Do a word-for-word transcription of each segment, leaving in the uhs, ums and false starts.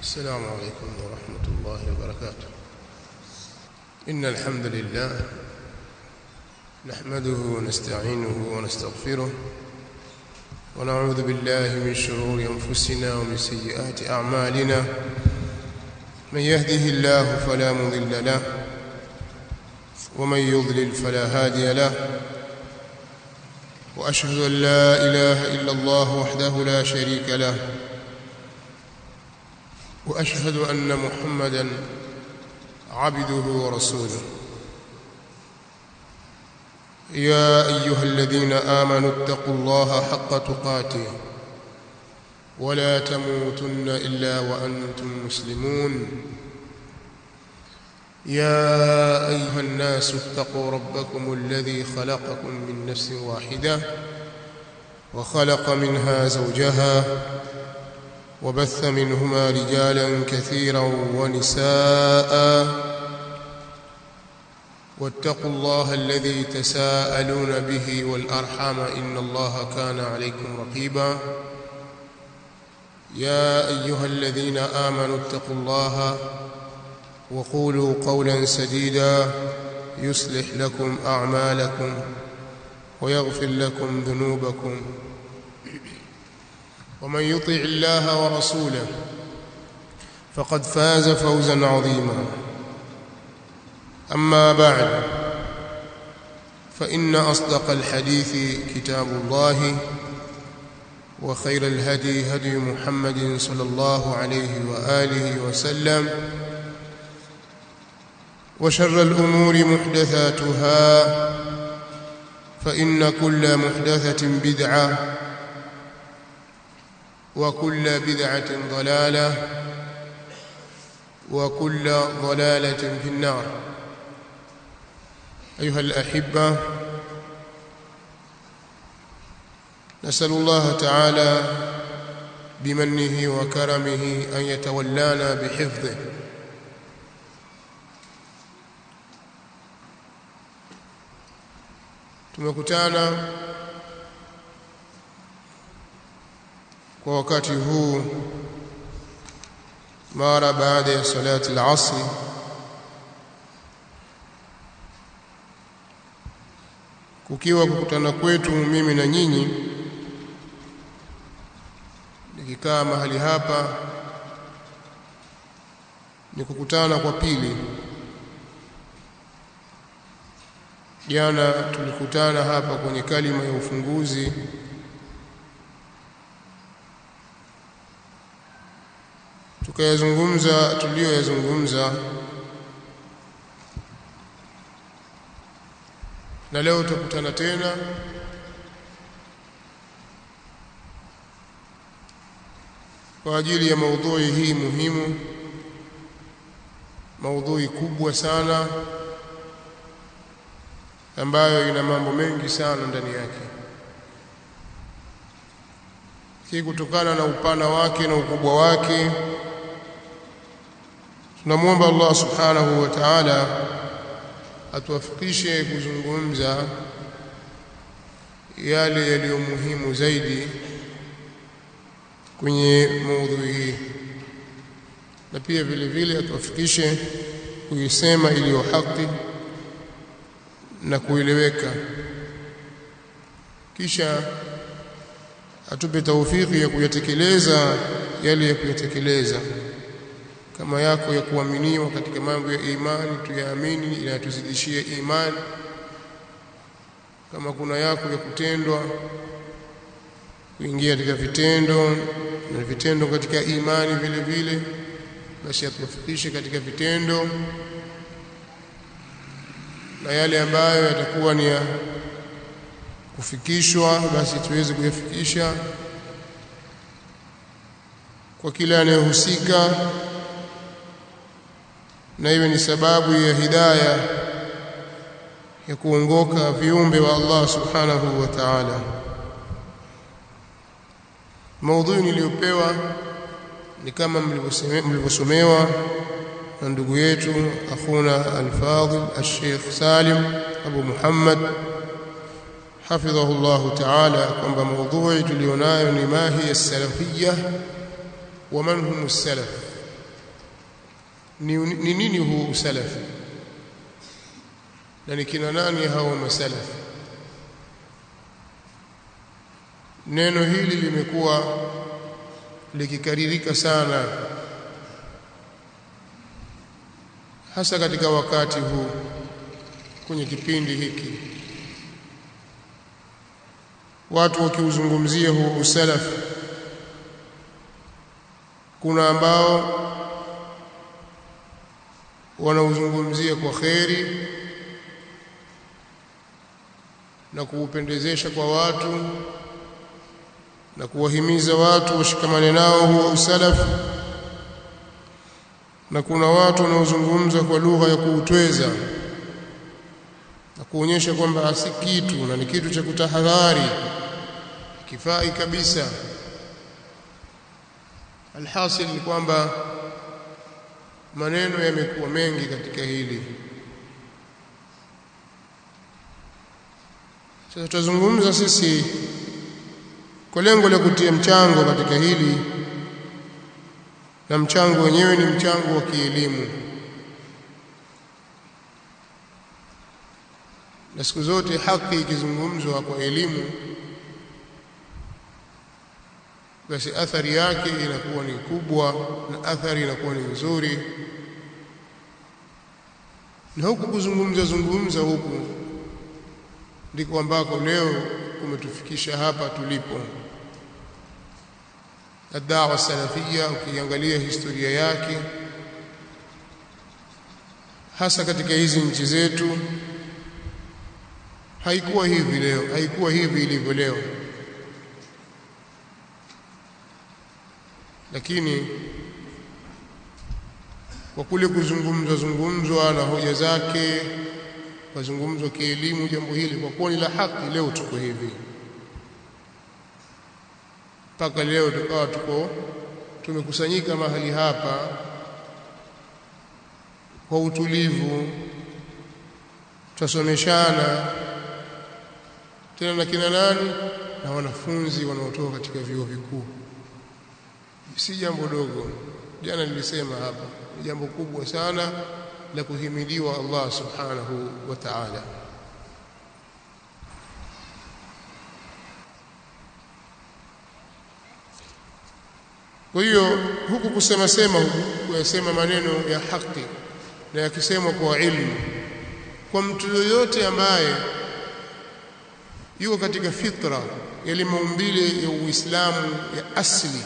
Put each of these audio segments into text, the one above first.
السلام عليكم ورحمة الله وبركاته. إن الحمد لله نحمده ونستعينه ونستغفره ونعوذ بالله من شرور أنفسنا ومن سيئات أعمالنا. من يهده الله فلا مضل له ومن يضلل فلا هادي له، وأشهد أن لا إله إلا الله وحده لا شريك له، وأشهد أن محمدًا عبده ورسوله. يا أيها الذين آمنوا اتقوا الله حق تقاته ولا تموتن إلا وأنتم مسلمون. يا أيها الناس اتقوا ربكم الذي خلقكم من نفس واحدة وخلق منها زوجها وبث منهما رجالا كثيرا ونساء، واتقوا الله الذي تساءلون به والأرحام إن الله كان عليكم رقيبا. يا أيها الذين آمنوا اتقوا الله وقولوا قولا سديدا يصلح لكم أعمالكم ويغفر لكم ذنوبكم، ومن يطع الله ورسوله فقد فاز فوزا عظيما. أما بعد، فإن أصدق الحديث كتاب الله، وخير الهدي هدي محمد صلى الله عليه وآله وسلم، وشر الأمور محدثاتها، فإن كل محدثة بدعة وكل بدعة ضلالة وكل ضلالة في النار. أيها الأحبة، نسأل الله تعالى بمنه وكرمه أن يتولانا بحفظه. tumekutana kwa wakati huu mara baada ya salati al-asr, kukiwa kukutana kwetu mimi na nyinyi nikikaa mahali hapa ni kukutana kwa pili. Jana tulikutana hapa kwenye kalima ya ufunguzi tukayazungumza tuliyoyazungumza, na leo tutakutana tena kwa ajili ya maudhui hii muhimu, maudhui kubwa sana ambayo ina mambo mengi sana ndani yake. Hii kutokana na upana wake na ukubwa wake, tunamwomba Allah subhanahu wa ta'ala atuwafikishe kuzungumza yale yaliyo muhimu zaidi kwenye maudhui hii, na pia vile vile atuwafikishe kuisema iliyo haki na kueleweka, kisha atupe taufiki ya kuyatekeleza yale ya kuyatekeleza. Kama yako ya kuaminiwa katika mambo ya imani tuyaamini ili atuzidishie imani, kama kuna yako ya kutendwa kuingia katika vitendo na vitendo katika imani vile vile, basi atufikishe katika vitendo, na yale ambayo yatakuwa ni ya kufikishwa basi tuweze kuyafikisha kwa kila anayehusika, na iwe ni sababu ya hidayah ya kuongoka viumbe wa Allah subhanahu wa ta'ala. Maudhui niliyopewa ni kama mlivyosomewa na ndugu yetu akhuna al-fadhil al-Sheikh Salim Abu Muhammad hafidhahu Allah ta'ala, kwamba maudhui tulionayo ni mahi as-salafiyya wa man hum as-salaf, ni, ni nini huu usalafi na ni kina nani hao masalafi. Neno hili limekuwa likikaririka sana, hasa katika wakati huu, kwenye kipindi hiki, watu wakiuzungumzia huu usalafi. Kuna ambao wanauzungumzia kwa kheri na kuupendezesha kwa watu na kuwahimiza watu washikamane nao huo usalafi, na kuna watu wanaozungumza kwa lugha ya kuutweza na kuonyesha kwamba si kitu na ni kitu cha kutahadhari, kifai kabisa. Alhasil ni kwamba maneno yamekuwa mengi katika hili. Sasa tutazungumza sisi kwa lengo la kutia mchango katika hili, na mchango wenyewe ni mchango wa kielimu. Na siku zote haki ikizungumzwa kwa elimu, basi athari yake inakuwa ni kubwa na athari inakuwa ni nzuri. Na huku kuzungumza zungumza huku ndiko ambako leo kumetufikisha hapa tulipo. Ad-da'wa salafia, ukiangalia historia yake, hasa katika hizi nchi zetu, haikuwa hivi leo, haikuwa hivi ilivyo leo. Lakini kwa kule kuzungumzwa zungumzwa na hoja zake, mazungumzo kielimu, jambo hili kwa kuwa ni la haki, leo tuko hivi. Mpaka leo tukawa tuko tumekusanyika mahali hapa kwa utulivu, tutasomeshana tena na kina nani, na wanafunzi wanaotoka katika vyuo vikuu. Si jambo dogo. Jana nilisema hapa, ni jambo kubwa sana la kuhimiliwa Allah subhanahu wa ta'ala. Kwa hiyo huku kusema sema, huku kuyasema maneno ya haki na yakisemwa kwa ilmu, kwa mtu yoyote ambaye yuko katika fitra yale maumbile ya Uislamu ya asili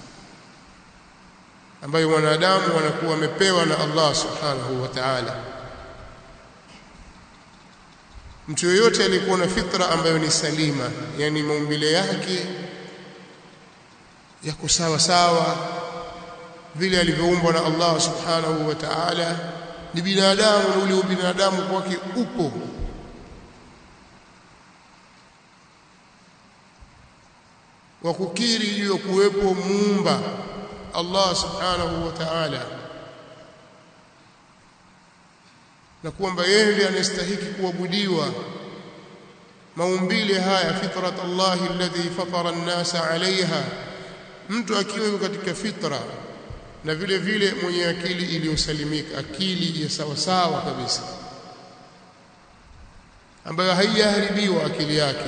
ambayo wanadamu wanakuwa wamepewa na Allah subhanahu wa ta'ala. Mtu yoyote alikuwa na fitra ambayo ni salima, yani maumbile yake yako sawa sawa vile alivyoumbwa na Allah subhanahu wa ta'ala, ni binadamu na ule binadamu kwake upo, wa kukiri juu ya kuwepo muumba Allah subhanahu wa ta'ala, na kwamba yeye ndiye anastahili kuabudiwa. Maumbile haya fitrat Allah alladhi fatara an-nasa 'alayha, mtu akiwa katika fitra na vile vile mwenye akili iliyosalimika, akili ya sawa sawa kabisa, ambayo haijaharibiwa akili yake,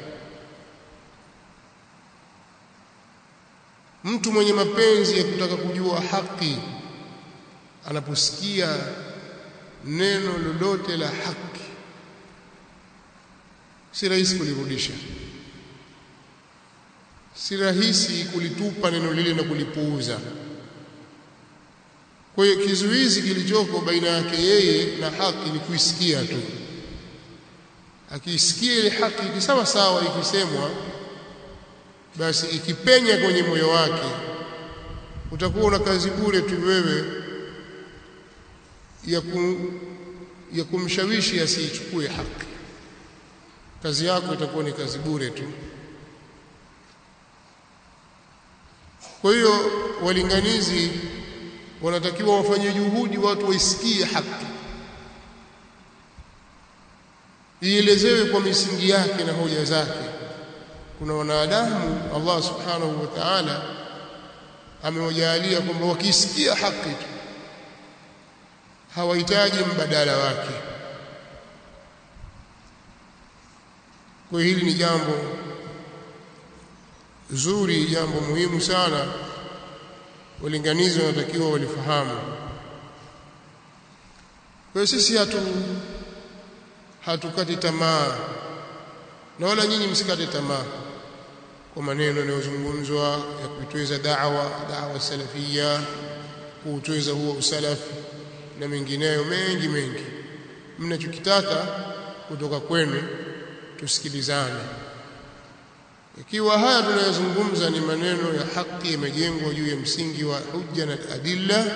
mtu mwenye mapenzi ya kutaka kujua haki, anaposikia neno lolote la haki si rahisi kulirudisha, si rahisi kulitupa neno lile na kulipuuza. Kwa hiyo kizuizi kilichoko baina yake yeye na haki ni kuisikia tu. Akisikia ile haki sawa sawa ikisemwa, basi ikipenya kwenye moyo wake, utakuwa una kazi bure tu wewe ya kum, ya kumshawishi asiichukue haki. Kazi yako itakuwa ni kazi bure tu. Kwa hiyo walinganizi wanatakiwa wafanye juhudi watu waisikie haki, ielezewe kwa misingi yake na hoja zake. Kuna wanadamu Allah subhanahu wa ta'ala amewajalia kwamba wakisikia haki tu hawahitaji mbadala wake. Kwa hili ni jambo zuri, jambo muhimu sana, walinganizi wanatakiwa walifahamu. Kwa sisi hatu hatukati tamaa, na wala nyinyi msikate tamaa kwa maneno yanayozungumzwa ya kuitweza da'wa da'wa salafia, kuutweza huo usalafi na mengineyo mengi mengi. Mnachokitaka kutoka kwenu tusikilizane. Ikiwa haya tunayozungumza ni maneno ya haki, yamejengwa juu ya msingi wa hujja na adilla,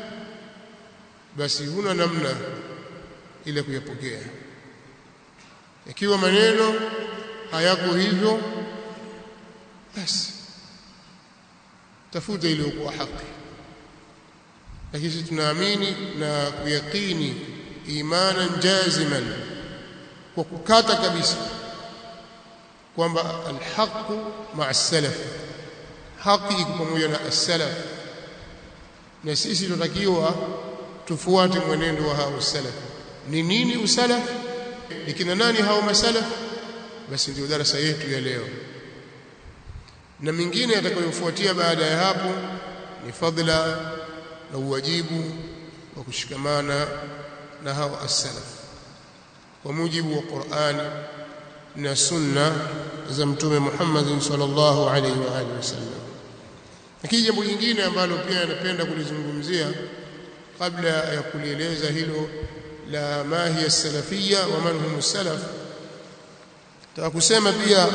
basi huna namna ile kuyapokea. Ikiwa maneno hayako hivyo, basi tafuta ile kwa haki. Lakini sisi tunaamini na kuyakini imanan jaziman, kwa kukata kabisa, kwamba alhaqu ma'a as-salaf, haki iko pamoja na as-salaf, na sisi tunatakiwa tufuate mwenendo wa hao salaf. Ni nini usalaf? Ni kina nani hao masalaf? Basi ndio darasa yetu ya leo, na mingine yatakayofuatia baada ya hapo ni fadhila na uwajibu wa kushikamana na hao as-salaf kwa mujibu wa Qur'ani na sunna za Mtume Muhammad sallallahu alaihi wa alihi wasallam. Lakini jambo lingine ambalo pia napenda kulizungumzia kabla ya kulieleza hilo la ma hiya salafiyya wa man hum salaf, nataka kusema pia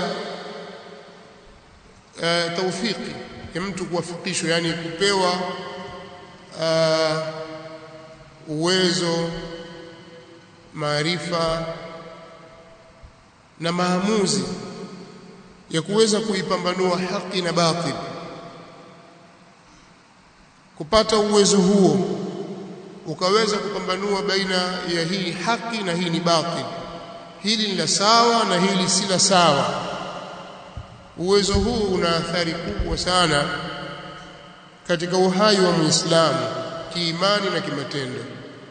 uh, tawfiki ya mtu kuwafikishwa, yani kupewa uh, uwezo, maarifa na maamuzi ya kuweza kuipambanua haki na batil. Kupata uwezo huo ukaweza kupambanua baina ya hii haki na hii ni batil, hili ni la sawa na hili si la sawa. Uwezo huu una athari kubwa sana katika uhai wa Muislamu kiimani na kimatendo.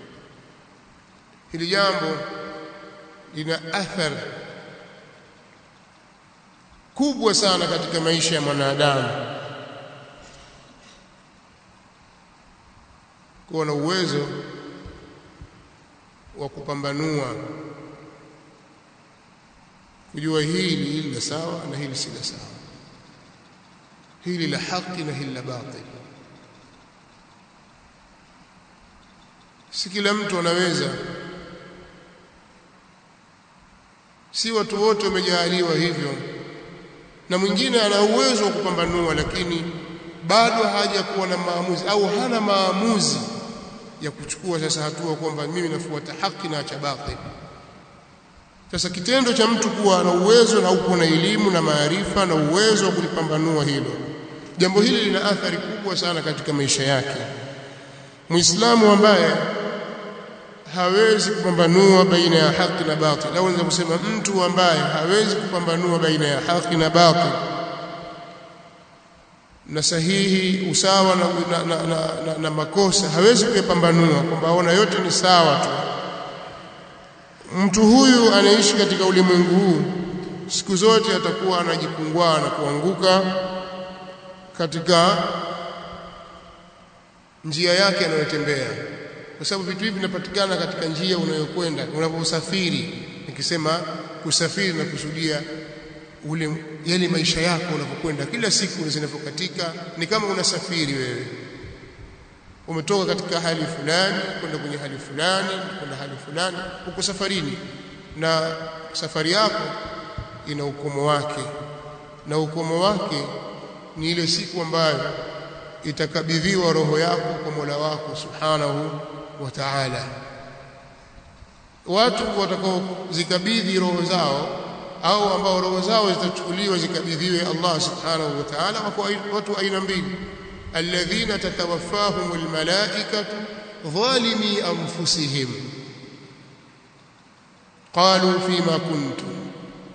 Hili jambo lina athari kubwa sana katika maisha ya mwanadamu. Kuwa na uwezo wa kupambanua, kujua hili hili la sawa na hili si la sawa, hili la haki na hili la batil. Si kila mtu anaweza, si watu wote wamejaliwa hivyo, na mwingine ana uwezo wa kupambanua lakini bado hajakuwa na maamuzi au hana maamuzi ya kuchukua sasa hatua kwamba mimi nafuata haki na acha batil. Sasa kitendo cha mtu kuwa na uwezo na uko na elimu na maarifa na uwezo wa kulipambanua hilo, jambo hili lina athari kubwa sana katika maisha yake. Muislamu ambaye hawezi kupambanua baina ya haki na batil, au unaweza kusema mtu ambaye hawezi kupambanua baina ya haki na batil na sahihi, usawa na, na, na, na, na, na makosa, hawezi kuyapambanua kwamba aona yote ni sawa tu. Mtu huyu anaishi katika ulimwengu huu, siku zote atakuwa anajikungwa na kuanguka katika njia yake anayotembea, kwa sababu vitu hivi vinapatikana katika njia unayokwenda. Unaposafiri, nikisema kusafiri na kusudia ule yale maisha yako unapokwenda kila siku zinavyokatika, ni kama unasafiri wewe. Umetoka katika hali fulani kwenda kwenye hali fulani, kwenda hali fulani, uko safarini, na safari yako ina ukomo wake, na ukomo wake ni ile siku ambayo itakabidhiwa roho yako kwa Mola wako Subhanahu wa Ta'ala. Watu watakao zikabidhi roho zao au ambao roho zao zitachukuliwa zikabidhiwe Allah Subhanahu wa Ta'ala, watu aina mbili: alladhina tatawaffahumul malaikatu dhalimi anfusihim qalu fima kuntum.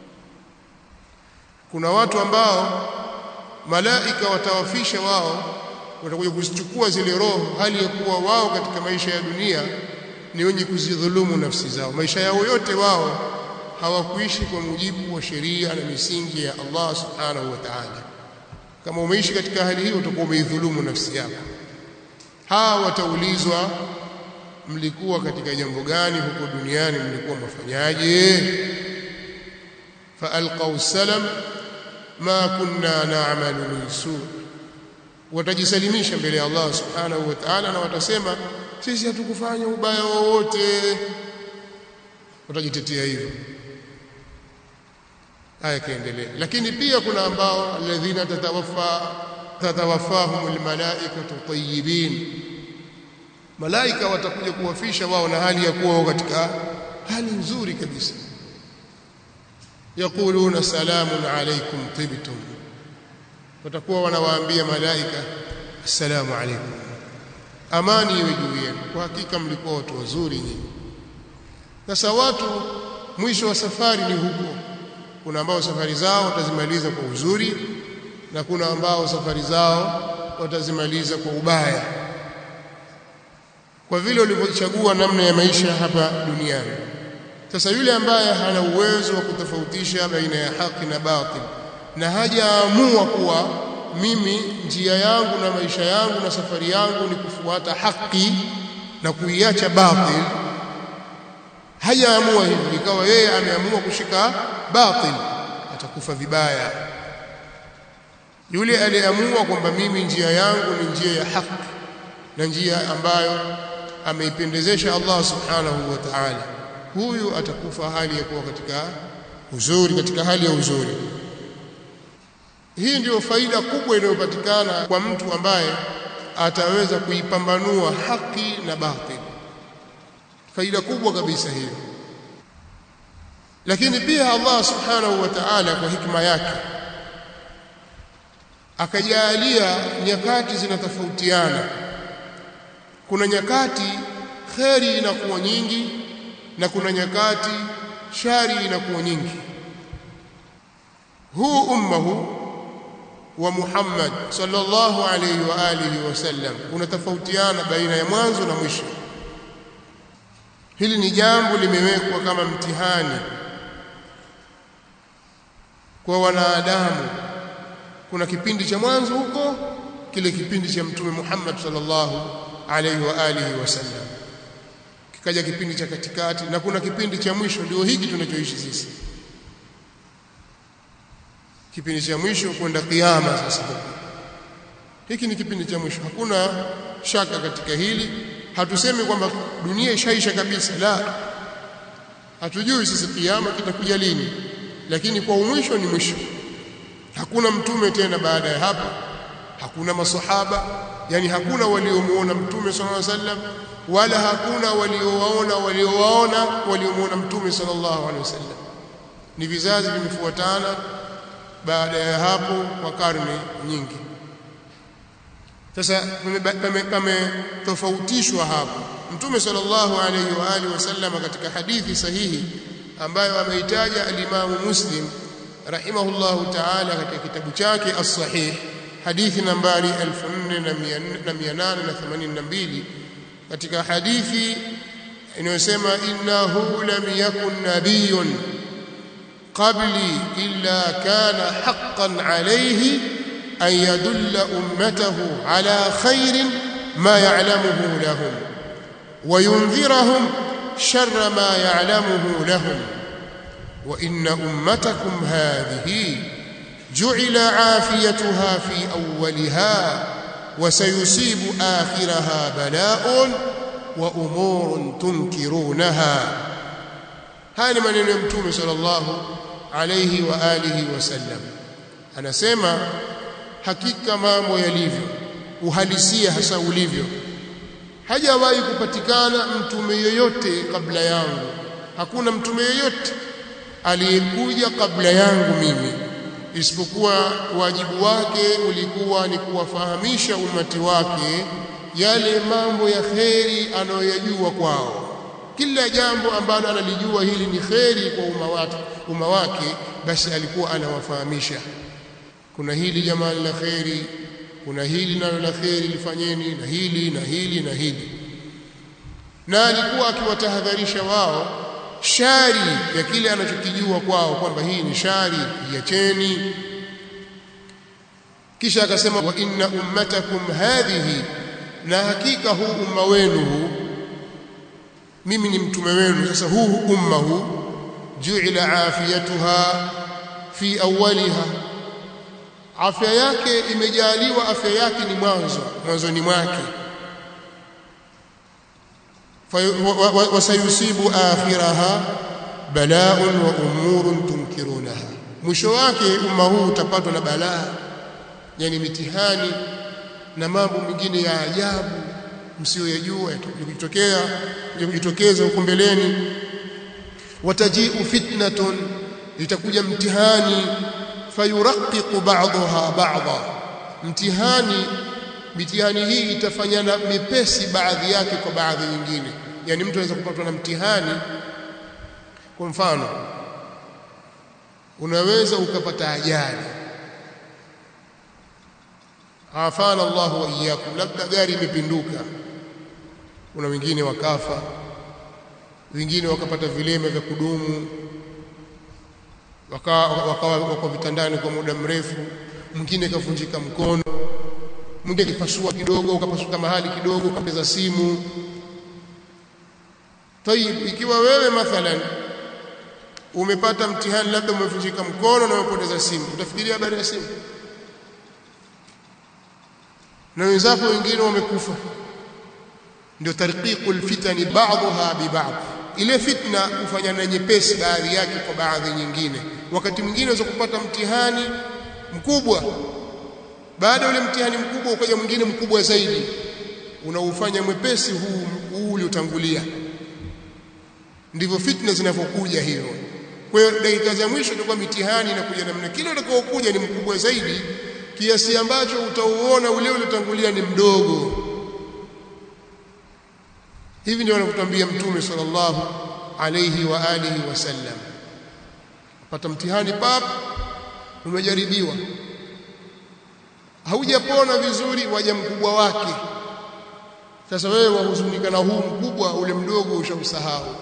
Kuna watu ambao malaika watawafisha wao, watakuja kuzichukua zile roho hali ya kuwa wao katika maisha ya dunia ni wenye kuzidhulumu nafsi zao. Maisha yao yote wao hawakuishi kwa mujibu wa sheria na misingi ya Allah subhanahu wa ta'ala. Kama umeishi katika hali hiyo utakuwa umeidhulumu nafsi yako. Hawa wataulizwa, mlikuwa katika jambo gani huko duniani, mlikuwa mafanyaje? Faalqaw salam ma kunna na'malu min su', watajisalimisha mbele ya Allah subhanahu wa ta'ala na watasema sisi hatukufanya ubaya wowote. Watajitetea hivyo. Haya kaendelea. Lakini pia kuna ambao alladhina tatawaffa tatawaffahumul malaikatu tayyibin, malaika watakuja kuwafisha wao na hali ya kuwa katika hali nzuri kabisa. Yaquluna salamun alaykum tibtum, watakuwa wanawaambia malaika assalamu alaykum, amani iwe juu yenu, kwa hakika mlikuwa watu wazuri nyinyi. Sasa watu mwisho wa safari ni huko. Kuna ambao safari zao watazimaliza kwa uzuri na kuna ambao safari zao watazimaliza kwa ubaya, kwa vile walivyochagua namna ya maisha hapa duniani. Sasa yule ambaye hana uwezo wa kutofautisha baina ya haki na batil na hajaamua kuwa mimi njia yangu na maisha yangu na safari yangu ni kufuata haki na kuiacha batil, hajaamua hivyo, ikawa yeye ameamua kushika batil, atakufa vibaya. Yule aliyeamua kwamba mimi njia yangu ni njia ya haki na njia ambayo ameipendezesha Allah subhanahu wa ta'ala, huyu atakufa hali ya kuwa katika uzuri, katika hali ya uzuri. Hii ndio faida kubwa inayopatikana kwa mtu ambaye ataweza kuipambanua haki na batil. Faida kubwa kabisa hiyo. Lakini pia Allah subhanahu wa ta'ala kwa hikma yake akajalia nyakati zinatofautiana. Kuna nyakati kheri inakuwa nyingi na kuna nyakati shari inakuwa nyingi. Huu umma huu wa Muhammad sallallahu alayhi wa alihi wasallam unatofautiana baina ya mwanzo na mwisho. Hili ni jambo limewekwa kama mtihani kwa wanadamu. Kuna kipindi cha mwanzo huko, kile kipindi cha Mtume Muhammad sallallahu alayhi wa alihi wasallam, kikaja kipindi cha katikati, na kuna kipindi cha mwisho, ndio hiki tunachoishi sisi. Kipindi cha mwisho kwenda kiyama. Sasa hiki ni kipindi cha mwisho, hakuna shaka katika hili. Hatusemi kwamba dunia ishaisha kabisa, la, hatujui sisi kiyama kitakuja lini, lakini kwa mwisho ni mwisho. Hakuna mtume tena baada ya hapa, hakuna masahaba, yani hakuna waliomuona mtume sallallahu alaihi wasallam, wala hakuna waliowaona waliowaona waliomuona mtume sallallahu alaihi wasallam. Ni vizazi vimefuatana baada ya hapo kwa karne nyingi. Sasa pametofautishwa hapo. Mtume sallallahu alayhi wa alihi wasallam katika hadithi sahihi ambayo ameitaja al-Imam Muslim rahimahullahu ta'ala katika kitabu chake as-Sahih, hadithi nambari elfu nne na mia nane na themanini na mbili, katika hadithi inayosema innahu lam yakun nabiyyun qabli illa kana haqqan alayhi أن يدل أمته على خير ما يعلمه لهم وينذرهم شر ما يعلمه لهم وإن أمتكم هذه جعل عافيتها في أولها وسيصيب آخرها بلاء وأمور تنكرونها. هذا من يمتوم صلى الله عليه وآله وسلم أنا سيما hakika mambo yalivyo, uhalisia hasa ulivyo. Hajawahi kupatikana mtume yoyote kabla yangu, hakuna mtume yoyote aliyekuja kabla yangu mimi, isipokuwa wajibu wake ulikuwa ni kuwafahamisha umati wake yale mambo ya kheri anayoyajua kwao. Kila jambo ambalo analijua hili ni kheri kwa umma wake, umma wake, basi alikuwa anawafahamisha. Kuna hili jamani la kheri, kuna hili nalo la kheri lifanyeni, na hili na hili na hili. na alikuwa akiwatahadharisha wao shari ya kile anachokijua kwao kwamba hii ni shari, iacheni. Kisha akasema wa inna ummatakum hadhihi, na hakika huu umma wenu, mimi ni mtume wenu. Sasa huu umma huu ju'ila afiyatuha fi awwaliha, afya yake imejaliwa, afya yake ni mwanzo mwanzoni mwake. wa sayusibu akhiraha bala'un wa umurun tunkirunaha, mwisho wake umma huu utapatwa na balaa, yani mitihani na mambo mengine ya ajabu msiyojua yakitokea yakitokeza huko mbeleni. Wataji'u fitnatun, itakuja mtihani, fayuraqiqu ba'daha ba'dha, mtihani mitihani hii itafanyana mepesi baadhi yake kwa baadhi nyingine. Yani mtu anaweza kupatwa na mtihani, kwa mfano unaweza ukapata ajali, afana Allahu wa iyyakum, labda gari imepinduka, kuna wengine wakafa, wengine wakapata vilema vya kudumu, wakawa wakawa wako vitandani kwa muda mrefu, mwingine kavunjika mkono, mwingine kipasua kidogo, ukapasuka mahali kidogo, ukapoteza simu. Tayib, ikiwa wewe mathalan umepata mtihani, labda umevunjika mkono na umepoteza simu, utafikiria habari ya simu? Na wenzako wengine wamekufa. Ndio tarqiqul fitani ba'daha bi ba'd, ile fitna kufanya na nyepesi baadhi yake kwa baadhi nyingine. Wakati mwingine unaweza kupata mtihani mkubwa, baada ule mtihani mkubwa ukaja mwingine mkubwa zaidi, unaufanya mwepesi huu huu uliotangulia. Ndivyo fitna zinavyokuja hiyo. Kwa hiyo dakika za mwisho itakuwa mitihani inakuja namna kile, utakaokuja ni mkubwa zaidi kiasi ambacho utauona ule uliotangulia ni mdogo. Hivi ndio anatuambia Mtume sallallahu alayhi wa alihi wasallam. Pata mtihani pap, umejaribiwa, haujapona vizuri, waja mkubwa wake. Sasa wewe wahuzunika na huu mkubwa, ule mdogo ushausahau.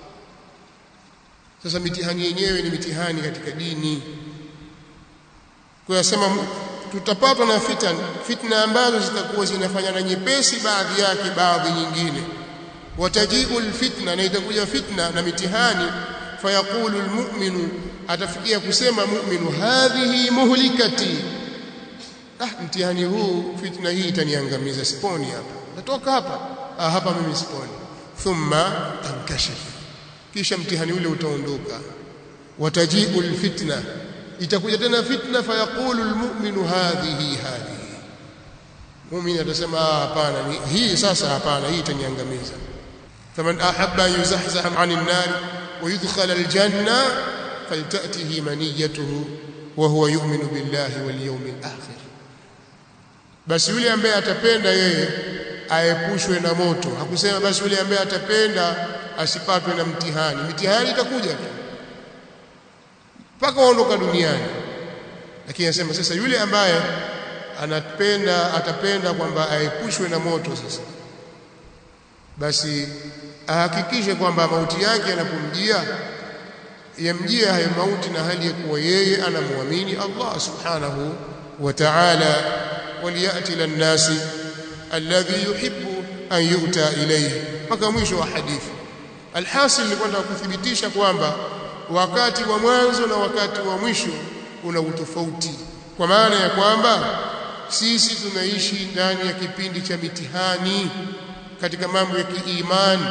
Sasa mitihani yenyewe ni mitihani katika dini. Kwa yasema tutapatwa na fitna, fitna ambazo zitakuwa zinafanyana nyepesi baadhi yake baadhi nyingine. Wataji'u alfitna, na itakuja fitna na mitihani, fayaqulu almu'minu, atafikia kusema mu'minu, hadhihi muhlikati, ah, mtihani huu, fitna hii itaniangamiza, siponi hapa, natoka hapa, ah, hapa mimi siponi. Thumma tankashif, kisha mtihani ule utaondoka. Wataji'u alfitna, itakuja tena fitna, fayaqulu almu'minu hadhihi hadhihi, muumini atasema hapana, hii sasa hapana, hii itaniangamiza. faman ahabba yuzahzah 'anil nar wa yudkhala aljanna faltatihi maniyatuhu wa huwa yu'minu billahi wal yawmil akhir, basi yule ambaye atapenda yeye aepushwe na moto. Hakusema basi yule ambaye atapenda asipatwe na mtihani. Mitihani itakuja tu mpaka waondoka duniani, lakini anasema sasa yule ambaye anapenda atapenda kwamba aepushwe na moto, sasa basi ahakikishe kwamba mauti yake yanapomjia yamjie hayo mauti na hali ya kuwa yeye anamwamini Allah subhanahu wa ta'ala. waliyati lannasi alladhi yuhibbu an yu'ta ilayhi, mpaka mwisho wa hadithi. Alhasil ni kwamba kuthibitisha kwamba wakati wa mwanzo na wakati wa mwisho una utofauti, kwa maana ya kwamba sisi tunaishi ndani ya kipindi cha mitihani katika mambo ya kiimani.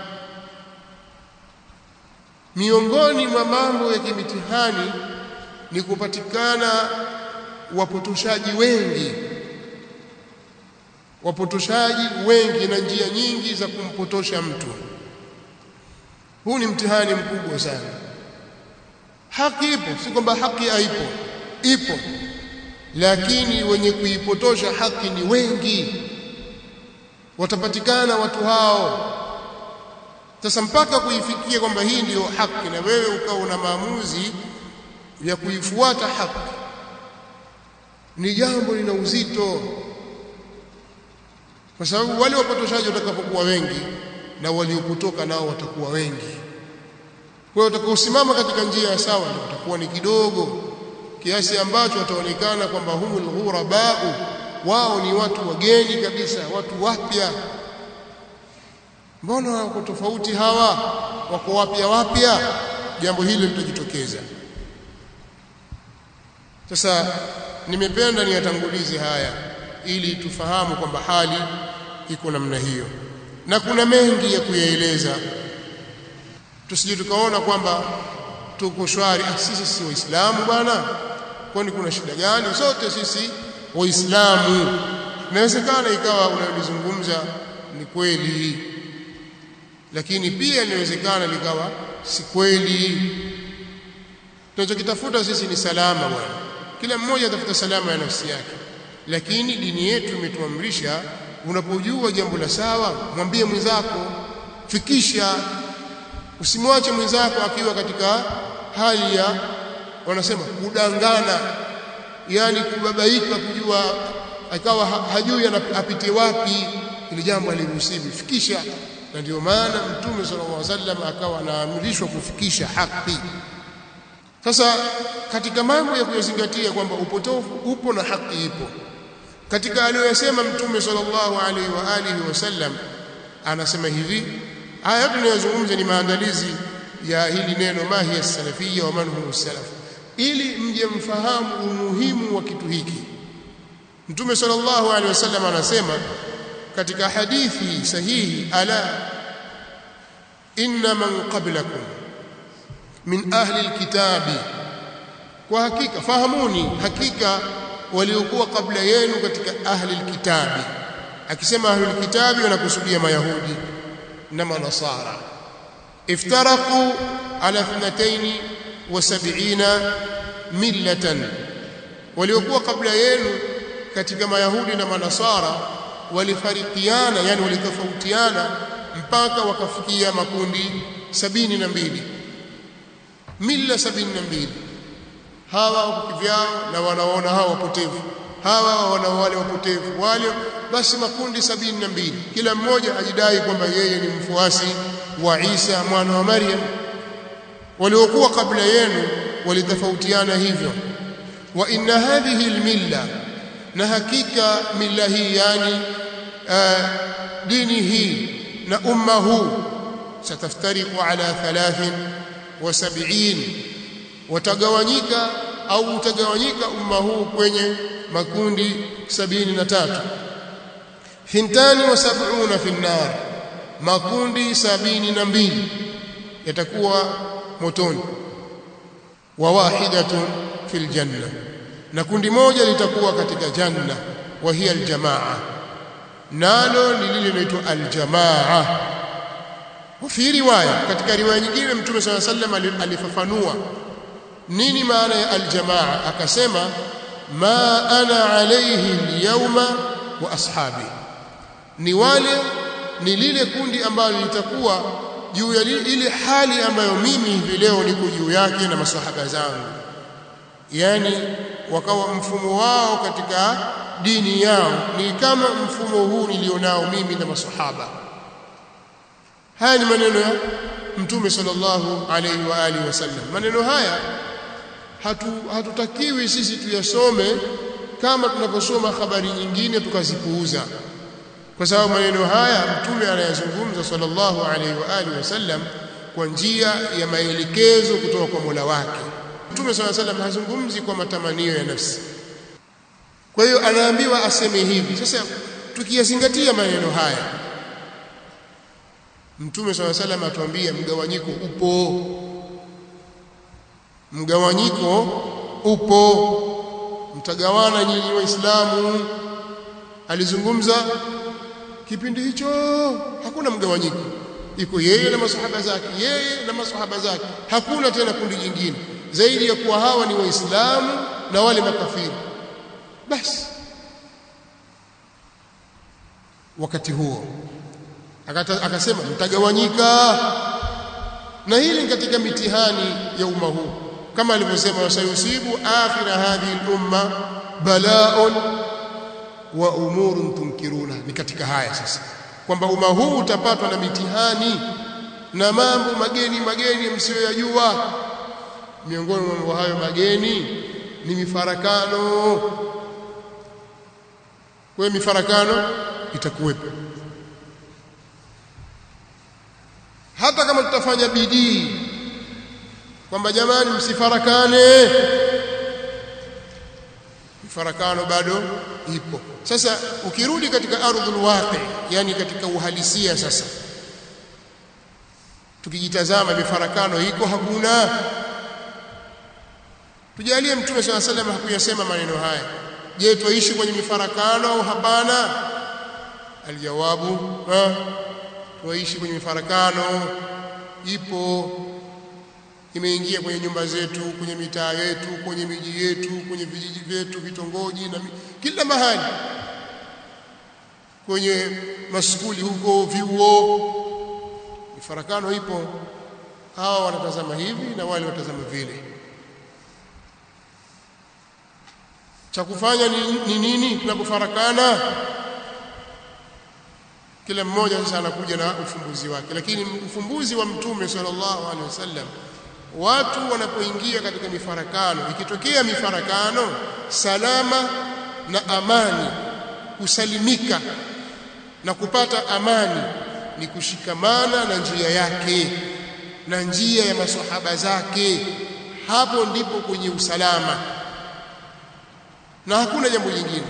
Miongoni mwa mambo ya kimitihani ni kupatikana wapotoshaji wengi, wapotoshaji wengi na njia nyingi za kumpotosha mtu. Huu ni mtihani mkubwa sana. Haki ipo, si kwamba haki haipo, ipo, lakini wenye kuipotosha haki ni wengi, watapatikana watu hao. Sasa mpaka kuifikia kwamba hii ndiyo haki na wewe ukawa una maamuzi ya kuifuata haki, ni jambo lina uzito, kwa sababu wale wapotoshaji watakapokuwa wengi na waliopotoka nao watakuwa wengi. Kwa hiyo utakaosimama katika njia ya sawa utakuwa ni kidogo, kiasi ambacho wataonekana kwamba humul ghurabau, wao ni watu wageni kabisa, watu wapya. Mbona wako tofauti hawa, wako wapya wapya? Jambo hili litajitokeza. Sasa nimependa niyatangulize haya ili tufahamu kwamba hali iko namna hiyo, na kuna mengi ya kuyaeleza. Tusije tukaona kwamba tuko shwari, ah, sisi si Waislamu bwana, kwani kuna shida gani? Sote sisi Waislamu. Inawezekana ikawa unalizungumza ni kweli, lakini pia inawezekana likawa si kweli. Tunachokitafuta sisi ni salama bwana, kila mmoja atafuta salama ya nafsi yake, lakini dini yetu imetuamrisha unapojua jambo la sawa mwambie mwenzako, fikisha. Usimwache mwenzako akiwa katika hali ya wanasema kudangana, yani kubabaika, kujua akawa hajui apite wapi. Ile jambo aliruhusiwa, fikisha. Na ndio maana Mtume sallallahu alaihi wasallam akawa anaamrishwa kufikisha haki. Sasa katika mambo ya kuyazingatia kwamba upotofu upo na haki ipo, katika aliyosema Mtume sallallahu alaihi wa alihi wasallam anasema hivi. Haya tunayozungumza ni maandalizi ya hili neno mahiya salafiyya wa man hum salaf, ili mje mfahamu umuhimu wa kitu hiki. Mtume sallallahu alaihi wasallam anasema katika hadithi sahihi, ala inna man qablakum min ahli alkitabi, kwa hakika fahamuni, hakika waliokuwa kabla yenu katika ahli alkitabi. Akisema ahli alkitabi wanakusudia Mayahudi na Manasara. Iftaraku ala ithnatayn wa sab'ina millatan, waliokuwa kabla yenu katika Mayahudi na Manasara walifarikiana, yani walitofautiana mpaka wakafikia makundi sabini na mbili, mila sabini na mbili. Hawa wako vyao na wanaona hawa wapotevu, hawa wana wale wapotevu wale, basi makundi sabini na mbili, kila mmoja ajidai kwamba yeye ni mfuasi wa Isa mwana wa Maryam. Waliokuwa kabla yenu walitofautiana hivyo. Wa inna hadhihi almilla, na hakika milla hii, yani uh, dini hii na umma huu, sataftariqu ala thalathin wa sab'in, watagawanyika au utagawanyika umma huu kwenye makundi sabini na tatu. Thintani wa sab'una fi an-nar, makundi sabini na mbili yatakuwa motoni. Wa wahidatun fil janna, na kundi moja litakuwa katika janna. Wa hiya aljamaa, nalo ni lile linaloitwa aljamaa. Wa fi riwaya, katika riwaya nyingine Mtume sallallahu alaihi wasallam alifafanua nini maana ya aljamaa, akasema ma ana alayhi alyawma wa ashabi, ni wale ni lile kundi ambalo litakuwa juu ya ile hali ambayo mimi hivi leo niko juu yake na masahaba zangu. Yani wakawa mfumo wao katika dini yao ni kama mfumo huu nilionao mimi na masahaba. Haya ni maneno ya Mtume sallallahu alaihi wa alihi wasallam. Maneno haya hatu hatutakiwi sisi tuyasome kama tunaposoma habari nyingine tukazipuuza, kwa sababu maneno haya Mtume anayazungumza sallallahu alaihi wa alihi wasallam kwa njia ya maelekezo kutoka kwa Mola wake. Mtume sallallahu alaihi wasallam hazungumzi kwa matamanio ya nafsi. Kwa hiyo anaambiwa aseme hivi. Sasa tukiyazingatia maneno haya, Mtume sallallahu alaihi wasallam atuambia mgawanyiko upo, mgawanyiko upo, mtagawana nyinyi Waislamu. Alizungumza kipindi hicho hakuna mgawanyiko, iko yeye na masahaba zake, yeye na masahaba zake, hakuna tena kundi jingine zaidi ya kuwa hawa ni Waislamu na wale makafiri basi. Wakati huo akasema mtagawanyika, na hili ni katika mitihani ya umma huu, kama alivyosema wasayusibu akhira hadhihi al-umma bala'un wa umurun tunkiruna. Ni katika haya sasa kwamba umma huu utapatwa na mitihani na mambo mageni mageni msiyoyajua. Miongoni mwa mambo hayo mageni ni mifarakano. Kwa mifarakano itakuwepo, hata kama tutafanya bidii kwamba jamani msifarakane, mifarakano bado ipo. Sasa ukirudi katika ardhul waqi, yani katika uhalisia, sasa tukijitazama mifarakano iko hakuna? Tujalie Mtume swalla Allahu alayhi wasallam hakuyasema maneno haya, je, tuishi kwenye mifarakano au hapana? Aljawabu, ha, tuishi kwenye mifarakano. Ipo, imeingia kwenye nyumba zetu, kwenye mitaa yetu, kwenye miji yetu, kwenye vijiji vyetu, vitongoji na kila mahali, kwenye maskuli huko, vyuo. Mifarakano ipo, hawa wanatazama hivi na wale watazama vile. Cha kufanya ni, ni nini tunapofarakana? Kila mmoja sasa anakuja na ufumbuzi wake, lakini ufumbuzi wa Mtume sallallahu alaihi wasallam, watu wanapoingia katika mifarakano, ikitokea mifarakano, salama na amani, kusalimika na kupata amani ni kushikamana na njia yake na njia ya maswahaba zake. Hapo ndipo kwenye usalama na hakuna jambo lingine.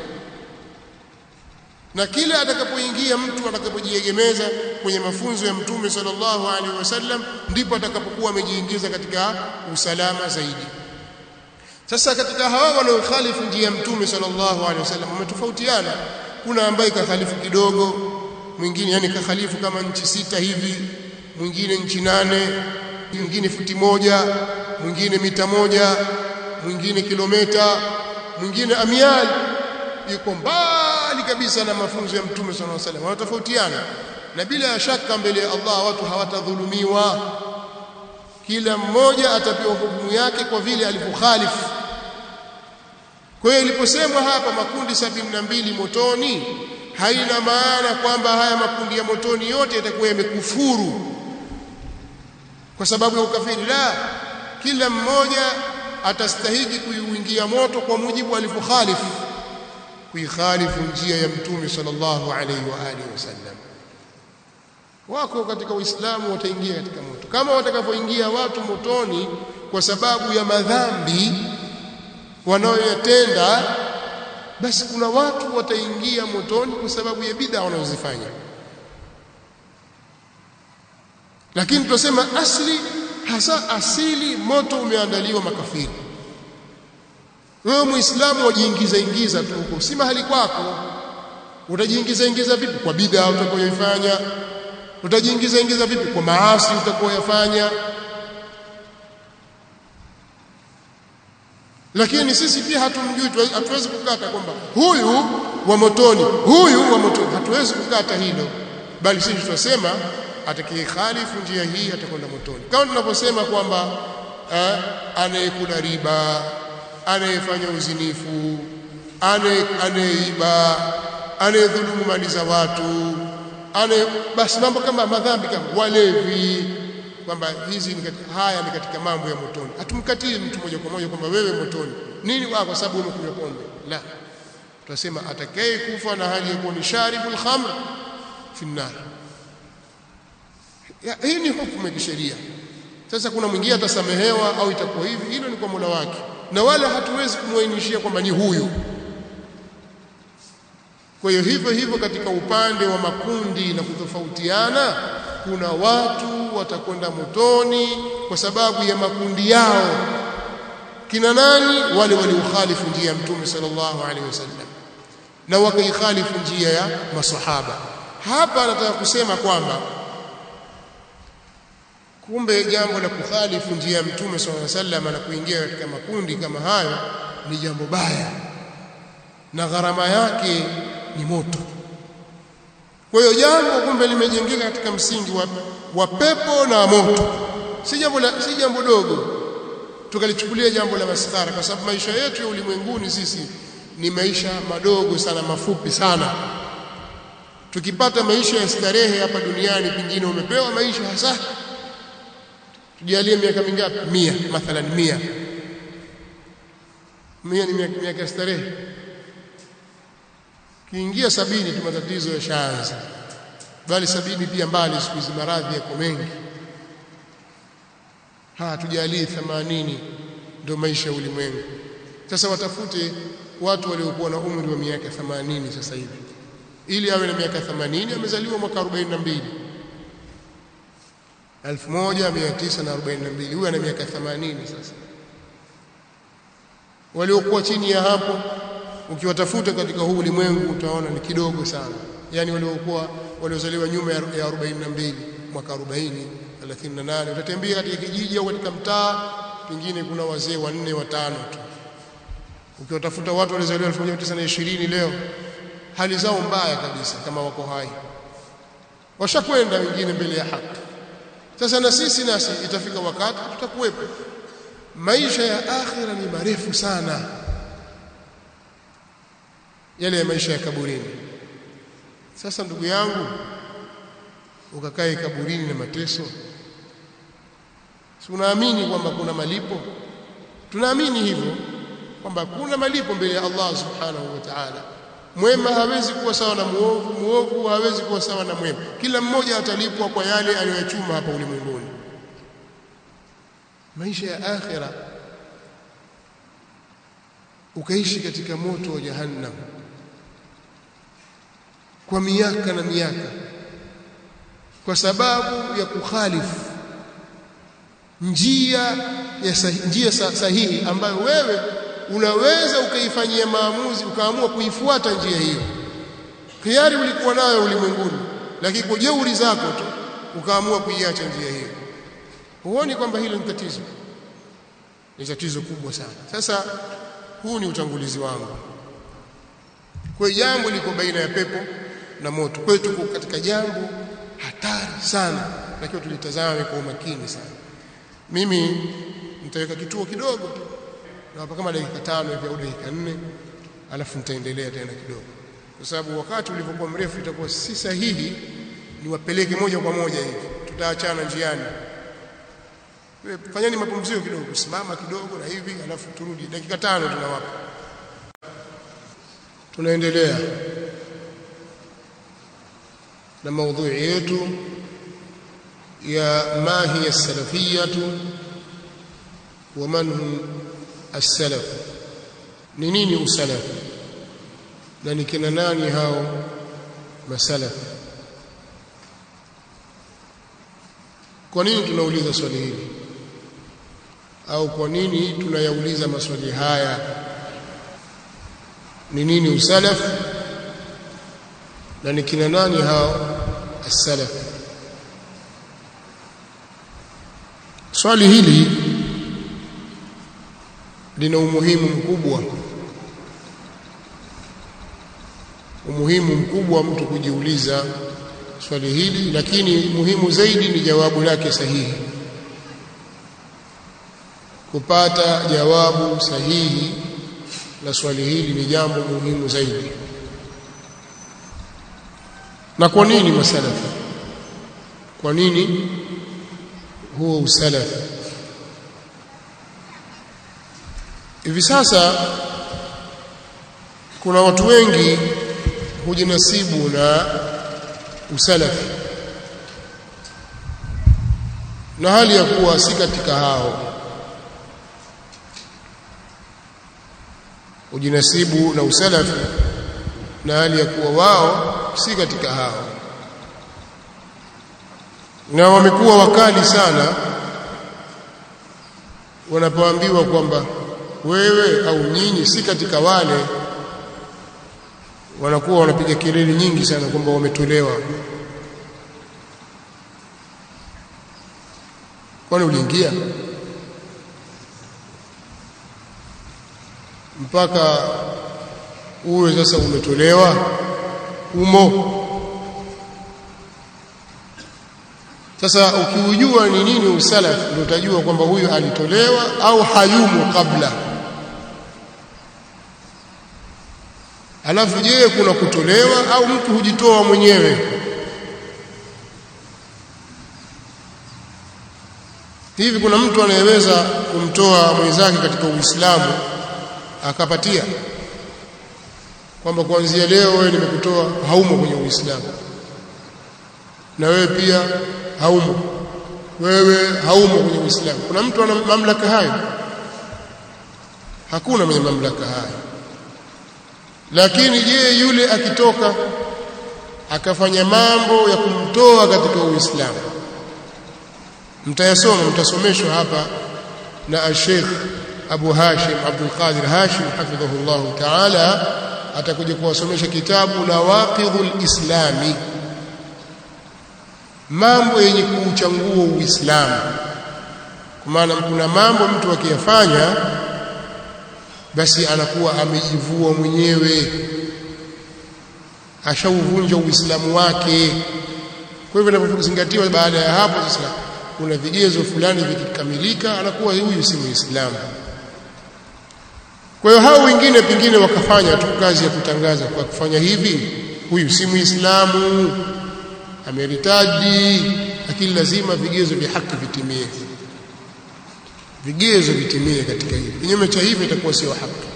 Na kila atakapoingia mtu, atakapojiegemeza kwenye mafunzo ya Mtume sallallahu alaihi wasallam, ndipo atakapokuwa amejiingiza katika usalama zaidi. Sasa katika hawa wanaokhalifu njia ya Mtume sallallahu alaihi wasallam wametofautiana. Kuna ambaye kakhalifu kidogo, mwingine yani kakhalifu kama nchi sita hivi, mwingine nchi nane, mwingine futi moja, mwingine mita moja, mwingine kilomita, mwingine amial, yuko mbali kabisa na mafunzo ya Mtume sallallahu alaihi wasallam. Wanatofautiana, na bila shaka mbele ya Allah watu hawatadhulumiwa. Kila mmoja atapewa hukumu yake kwa vile alivyokhalifu. Kwa hiyo iliposemwa hapa makundi sabini na mbili motoni, haina maana kwamba haya makundi ya motoni yote yatakuwa yamekufuru kwa sababu ya ukafiri. La, kila mmoja atastahili kuingia moto kwa mujibu alivyokhalifu, kuikhalifu njia ya Mtume sallallahu alaihi wa alihi wasallam. Wako katika Uislamu wataingia katika moto kama watakavyoingia watu motoni kwa sababu ya madhambi wanaoyatenda, basi kuna watu wataingia motoni kwa sababu ya bid'a wanazozifanya. Lakini tunasema asli hasa asili moto umeandaliwa makafiri. Wewe Muislamu wajiingiza ingiza tu huko, si mahali kwako. Utajiingiza ingiza vipi? Kwa bid'a utakayoifanya. Utajiingiza ingiza vipi? Kwa maasi utakayoyafanya. Lakini sisi pia hatumjui, hatuwezi kukata kwamba huyu wa motoni, huyu wa motoni. Hatuwezi kukata hilo, bali sisi tunasema atakayekhalifu njia hii atakwenda motoni. Kama tunaposema kwamba eh, anayekula riba, anayefanya uzinifu, anayeiba, anayedhulumu mali za watu, ane basi mambo kama madhambi kama walevi, kwamba hizi ni katika, haya ni katika mambo ya motoni. Hatumkatii mtu moja kwa moja kwamba wewe motoni nini kwa sababu umekunywa pombe. La, tunasema atakaye kufa na hali ya kuwa ni sharibul khamr fi nar. Hii ni hukumu ya kisheria. Sasa kuna mwingine atasamehewa au itakuwa hivi, hilo ni kwa Mola wake, na wala hatuwezi kumwainishia kwamba ni huyu. Kwa hiyo hivyo hivyo katika upande wa makundi na kutofautiana, kuna watu watakwenda motoni kwa sababu ya makundi yao. Kina nani? Wale waliokhalifu njia ya Mtume sallallahu alaihi wasallam na wakaikhalifu njia ya masahaba. Hapa anataka kusema kwamba kumbe jambo la kukhalifu njia ya Mtume sallallahu alaihi wasallam na kuingia katika makundi kama hayo ni jambo baya na gharama yake ni moto. Kwa hiyo jambo kumbe limejengeka katika msingi wa, wa pepo na moto. Si jambo la si jambo dogo tukalichukulia jambo la maskhara, kwa sababu maisha yetu ya ulimwenguni sisi ni maisha madogo sana, mafupi sana. Tukipata maisha ya starehe hapa duniani, pengine umepewa maisha hasa, tujalie miaka mingapi? Mia mathalan, mia mia ni miaka ya starehe. Kiingia sabini tu matatizo yashaanza, bali sabini pia mbali, siku hizi maradhi yako mengi. Ha, tujalie themanini ndio maisha ya ulimwengu. Sasa watafute watu waliokuwa na umri wa miaka themanini sasa hivi, ili awe na miaka themanini, amezaliwa mwaka arobaini na mbili elfu moja mia tisa na arobaini na mbili, huyu ana miaka themanini sasa. Waliokuwa chini ya hapo ukiwatafuta katika huu ulimwengu utaona ni kidogo sana. Yani waliokuwa waliozaliwa nyuma ya arobaini na mbili, mwaka arobaini, thelathini na nane, utatembea katika kijiji au katika mtaa, pengine kuna wazee wanne watano tu. Ukiwatafuta watu waliozaliwa elfu moja tisa na ishirini leo, hali zao mbaya kabisa, kama wako hai, washakwenda wengine mbele ya haki. Sasa na sisi nasi itafika wakati tutakuwepo. Maisha ya akhira ni marefu sana, yale ya maisha ya kaburini. Sasa ndugu yangu, ukakae kaburini na mateso, si unaamini kwamba kuna malipo? Tunaamini hivyo kwamba kuna malipo mbele ya Allah subhanahu wa ta'ala. Mwema hawezi kuwa sawa na muovu, muovu hawezi kuwa sawa na mwema. Kila mmoja atalipwa kwa yale aliyochuma hapa ulimwenguni. Maisha ya akhira, ukaishi katika moto wa jahannam kwa miaka na miaka, kwa sababu ya kukhalifu njia ya sahihi, njia sahihi ambayo wewe unaweza ukaifanyia maamuzi, ukaamua kuifuata njia hiyo. Tayari ulikuwa nayo ulimwenguni, lakini kwa jeuri zako tu ukaamua kuiacha njia hiyo. Huoni kwamba hilo ni tatizo? Ni tatizo kubwa sana. Sasa huu ni utangulizi wangu. Kwa jambo liko baina ya pepo na moto. Kwa hiyo tuko katika jambo hatari sana, lakini tulitazame kwa umakini sana. Mimi nitaweka kituo kidogo tu, na hapa kama dakika tano hivi au dakika nne, alafu nitaendelea tena kidogo, kwa sababu wakati ulivyokuwa mrefu itakuwa si sahihi niwapeleke moja kwa moja hivi, tutaachana njiani. Fanyeni mapumziko kidogo, kusimama kidogo na hivi, alafu turudi dakika tano tunawapa. Tunaendelea na maudhui yetu ya ma hiya as-salafiyatu wa man hum as-salaf. Ni nini usalaf na ni kina nani hao masalaf? Kwa nini tunauliza swali hili, au kwa nini tunayauliza maswali haya? Ni nini usalaf na ni kina nani hao as-salaf? Swali hili lina umuhimu mkubwa, umuhimu mkubwa mtu kujiuliza swali hili, lakini muhimu zaidi ni jawabu lake sahihi. Kupata jawabu sahihi la swali hili ni jambo muhimu zaidi. Na kwa nini masalafi? Kwa nini huo usalafi? Hivi sasa kuna watu wengi hujinasibu na usalafi, na hali ya kuwa si katika hao. Hujinasibu na usalafi na hali ya kuwa wao si katika hao, na wamekuwa wakali sana wanapoambiwa kwamba wewe au nyinyi si katika wale. Wanakuwa wanapiga kelele nyingi sana kwamba wametolewa. Kwani uliingia mpaka uwe sasa umetolewa umo? Sasa ukiujua ni nini usalafi, ndio utajua kwamba huyu alitolewa au hayumo kabla. Alafu je, kuna kutolewa au mtu hujitoa mwenyewe? Hivi kuna mtu anayeweza kumtoa mwenzake katika Uislamu akapatia kwamba kuanzia leo wewe nimekutoa, haumo kwenye Uislamu, na wewe pia haumo, wewe haumo kwenye Uislamu? Kuna mtu ana mamlaka hayo? Hakuna mwenye mamlaka hayo. Lakini je, yule akitoka akafanya mambo ya kumtoa katika Uislamu? Mtayasoma, mtasomeshwa hapa na al-Sheikh Abu Hashim Abdul Qadir Hashim hafidhahullah ta'ala, atakuja kuwasomesha kitabu Nawaqidhul Islami, mambo yenye kuuchangua Uislamu. Kwa maana kuna mambo mtu akiyafanya basi anakuwa amejivua mwenyewe, ashauvunja Uislamu wake. Kwa hivyo inapozingatiwa baada ya hapo sasa kuna vigezo fulani vikikamilika, anakuwa huyu si Muislamu. Kwa hiyo hao wengine pengine wakafanya tu kazi ya kutangaza, kwa kufanya hivi huyu si Muislamu, ameritadi, lakini lazima vigezo vya haki vitimie, vigezo vitimie katika hili. Kinyume cha hivyo itakuwa sio haki.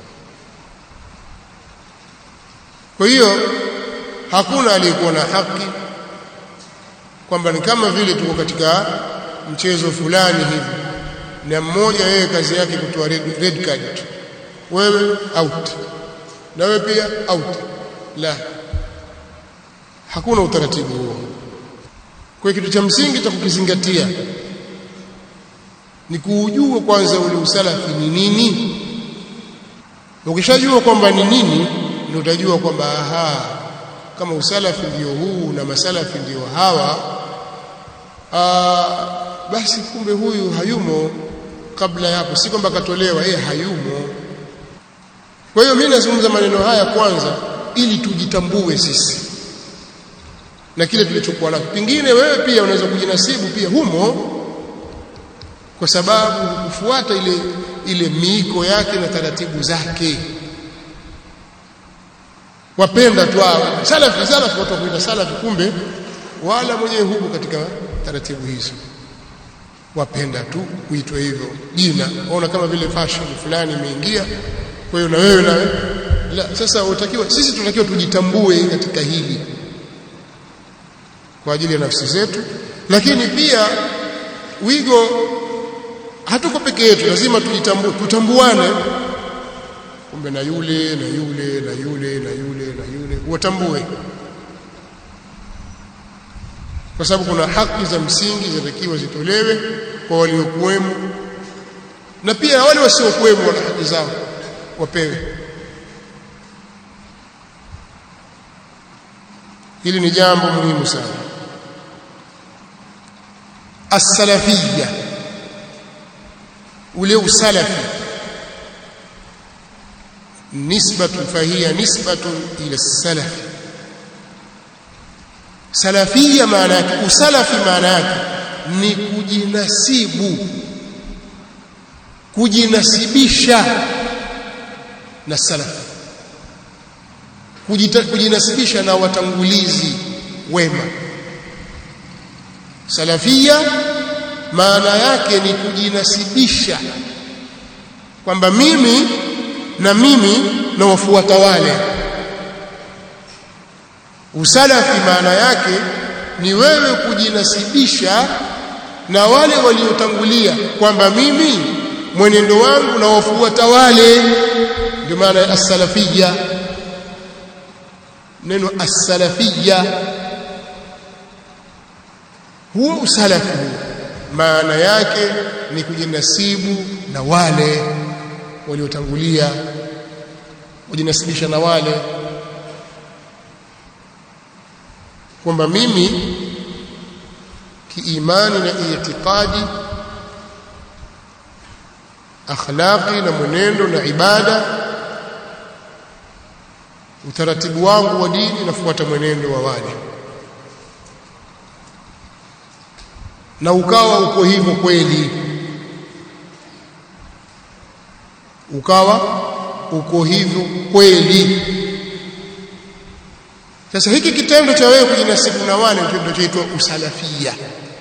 Kwa hiyo hakuna aliyekuwa na haki kwamba ni kama vile tuko katika mchezo fulani hivi na mmoja yeye kazi yake kutoa red, red card, wewe out na wewe pia out. La, hakuna utaratibu huo. Kwa hiyo kitu cha msingi cha kukizingatia ni kuujua kwanza ule usalafi ni nini. Ukishajua kwamba ni nini, ndio utajua kwamba aha, kama usalafi ndio huu na masalafi ndio hawa, aa, basi kumbe huyu hayumo kabla ya hapo, si kwamba katolewa, yeye hayumo. Kwa hiyo mimi nazungumza maneno haya kwanza ili tujitambue sisi na kile tulichokuwa nacho. Pengine wewe pia unaweza kujinasibu pia humo, kwa sababu kufuata ile ile miiko yake na taratibu zake. Wapenda tu salafi salafi, watu wakuita salafi, kumbe wala mwenyewe huko katika taratibu hizo, wapenda tu kuitwa hivyo jina, waona kama vile fashion fulani imeingia. Kwa hiyo na wewe na la, sasa utakiwa sisi tunatakiwa tujitambue katika hili kwa ajili ya nafsi zetu, lakini pia wigo hatuko peke yetu, lazima tujitambue, tutambuane. Kumbe na yule na yule na yule na yule na yule watambue, kwa sababu kuna haki za msingi zinatakiwa zitolewe kwa waliokuwemo, na pia wale wasiokuwemo wana haki zao wapewe. Hili ni jambo muhimu sana. As-salafiyya, ule usalafi, nisbatun fahiya nisbatun ila salaf. Salafiyya maana yake, usalafi maana yake ni kujinasibu, kujinasibisha na salaf, kujinasibisha na watangulizi wema. Salafia maana yake ni kujinasibisha kwamba mimi na mimi na wafuata wale. Usalafi maana yake ni wewe kujinasibisha na wale waliotangulia, kwamba mimi mwenendo wangu na wafuata wale. Ndio maana ya as-salafiyya. Neno as-salafiyya huo usalafi, maana yake ni kujinasibu na wale waliotangulia, kujinasibisha na wale, kwamba mimi kiimani na itikadi, akhlaqi na mwenendo na ibada, utaratibu wangu wa dini nafuata mwenendo wa wale. Na ukawa uko hivyo kweli, ukawa uko hivyo kweli, Sasa hiki kitendo cha wewe kujinasibu na wale ndio kinaitwa usalafia.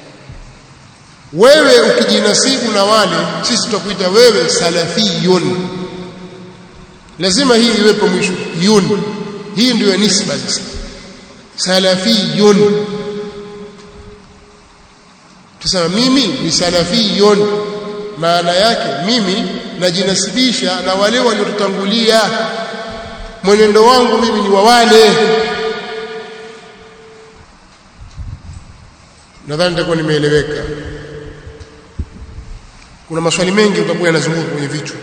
Wewe ukijinasibu na wale, sisi tutakuita wewe salafiyun. Lazima hii iwepo mwisho yun. Hii ndio nisba sasa. Salafiyun. Tusema mimi ni salafiyun, maana yake mimi najinasibisha na wale waliotutangulia, mwenendo wangu mimi ni wa wale. Nadhani nitakuwa nimeeleweka. Kuna maswali mengi utakuwa yanazunguka kwenye vichwa,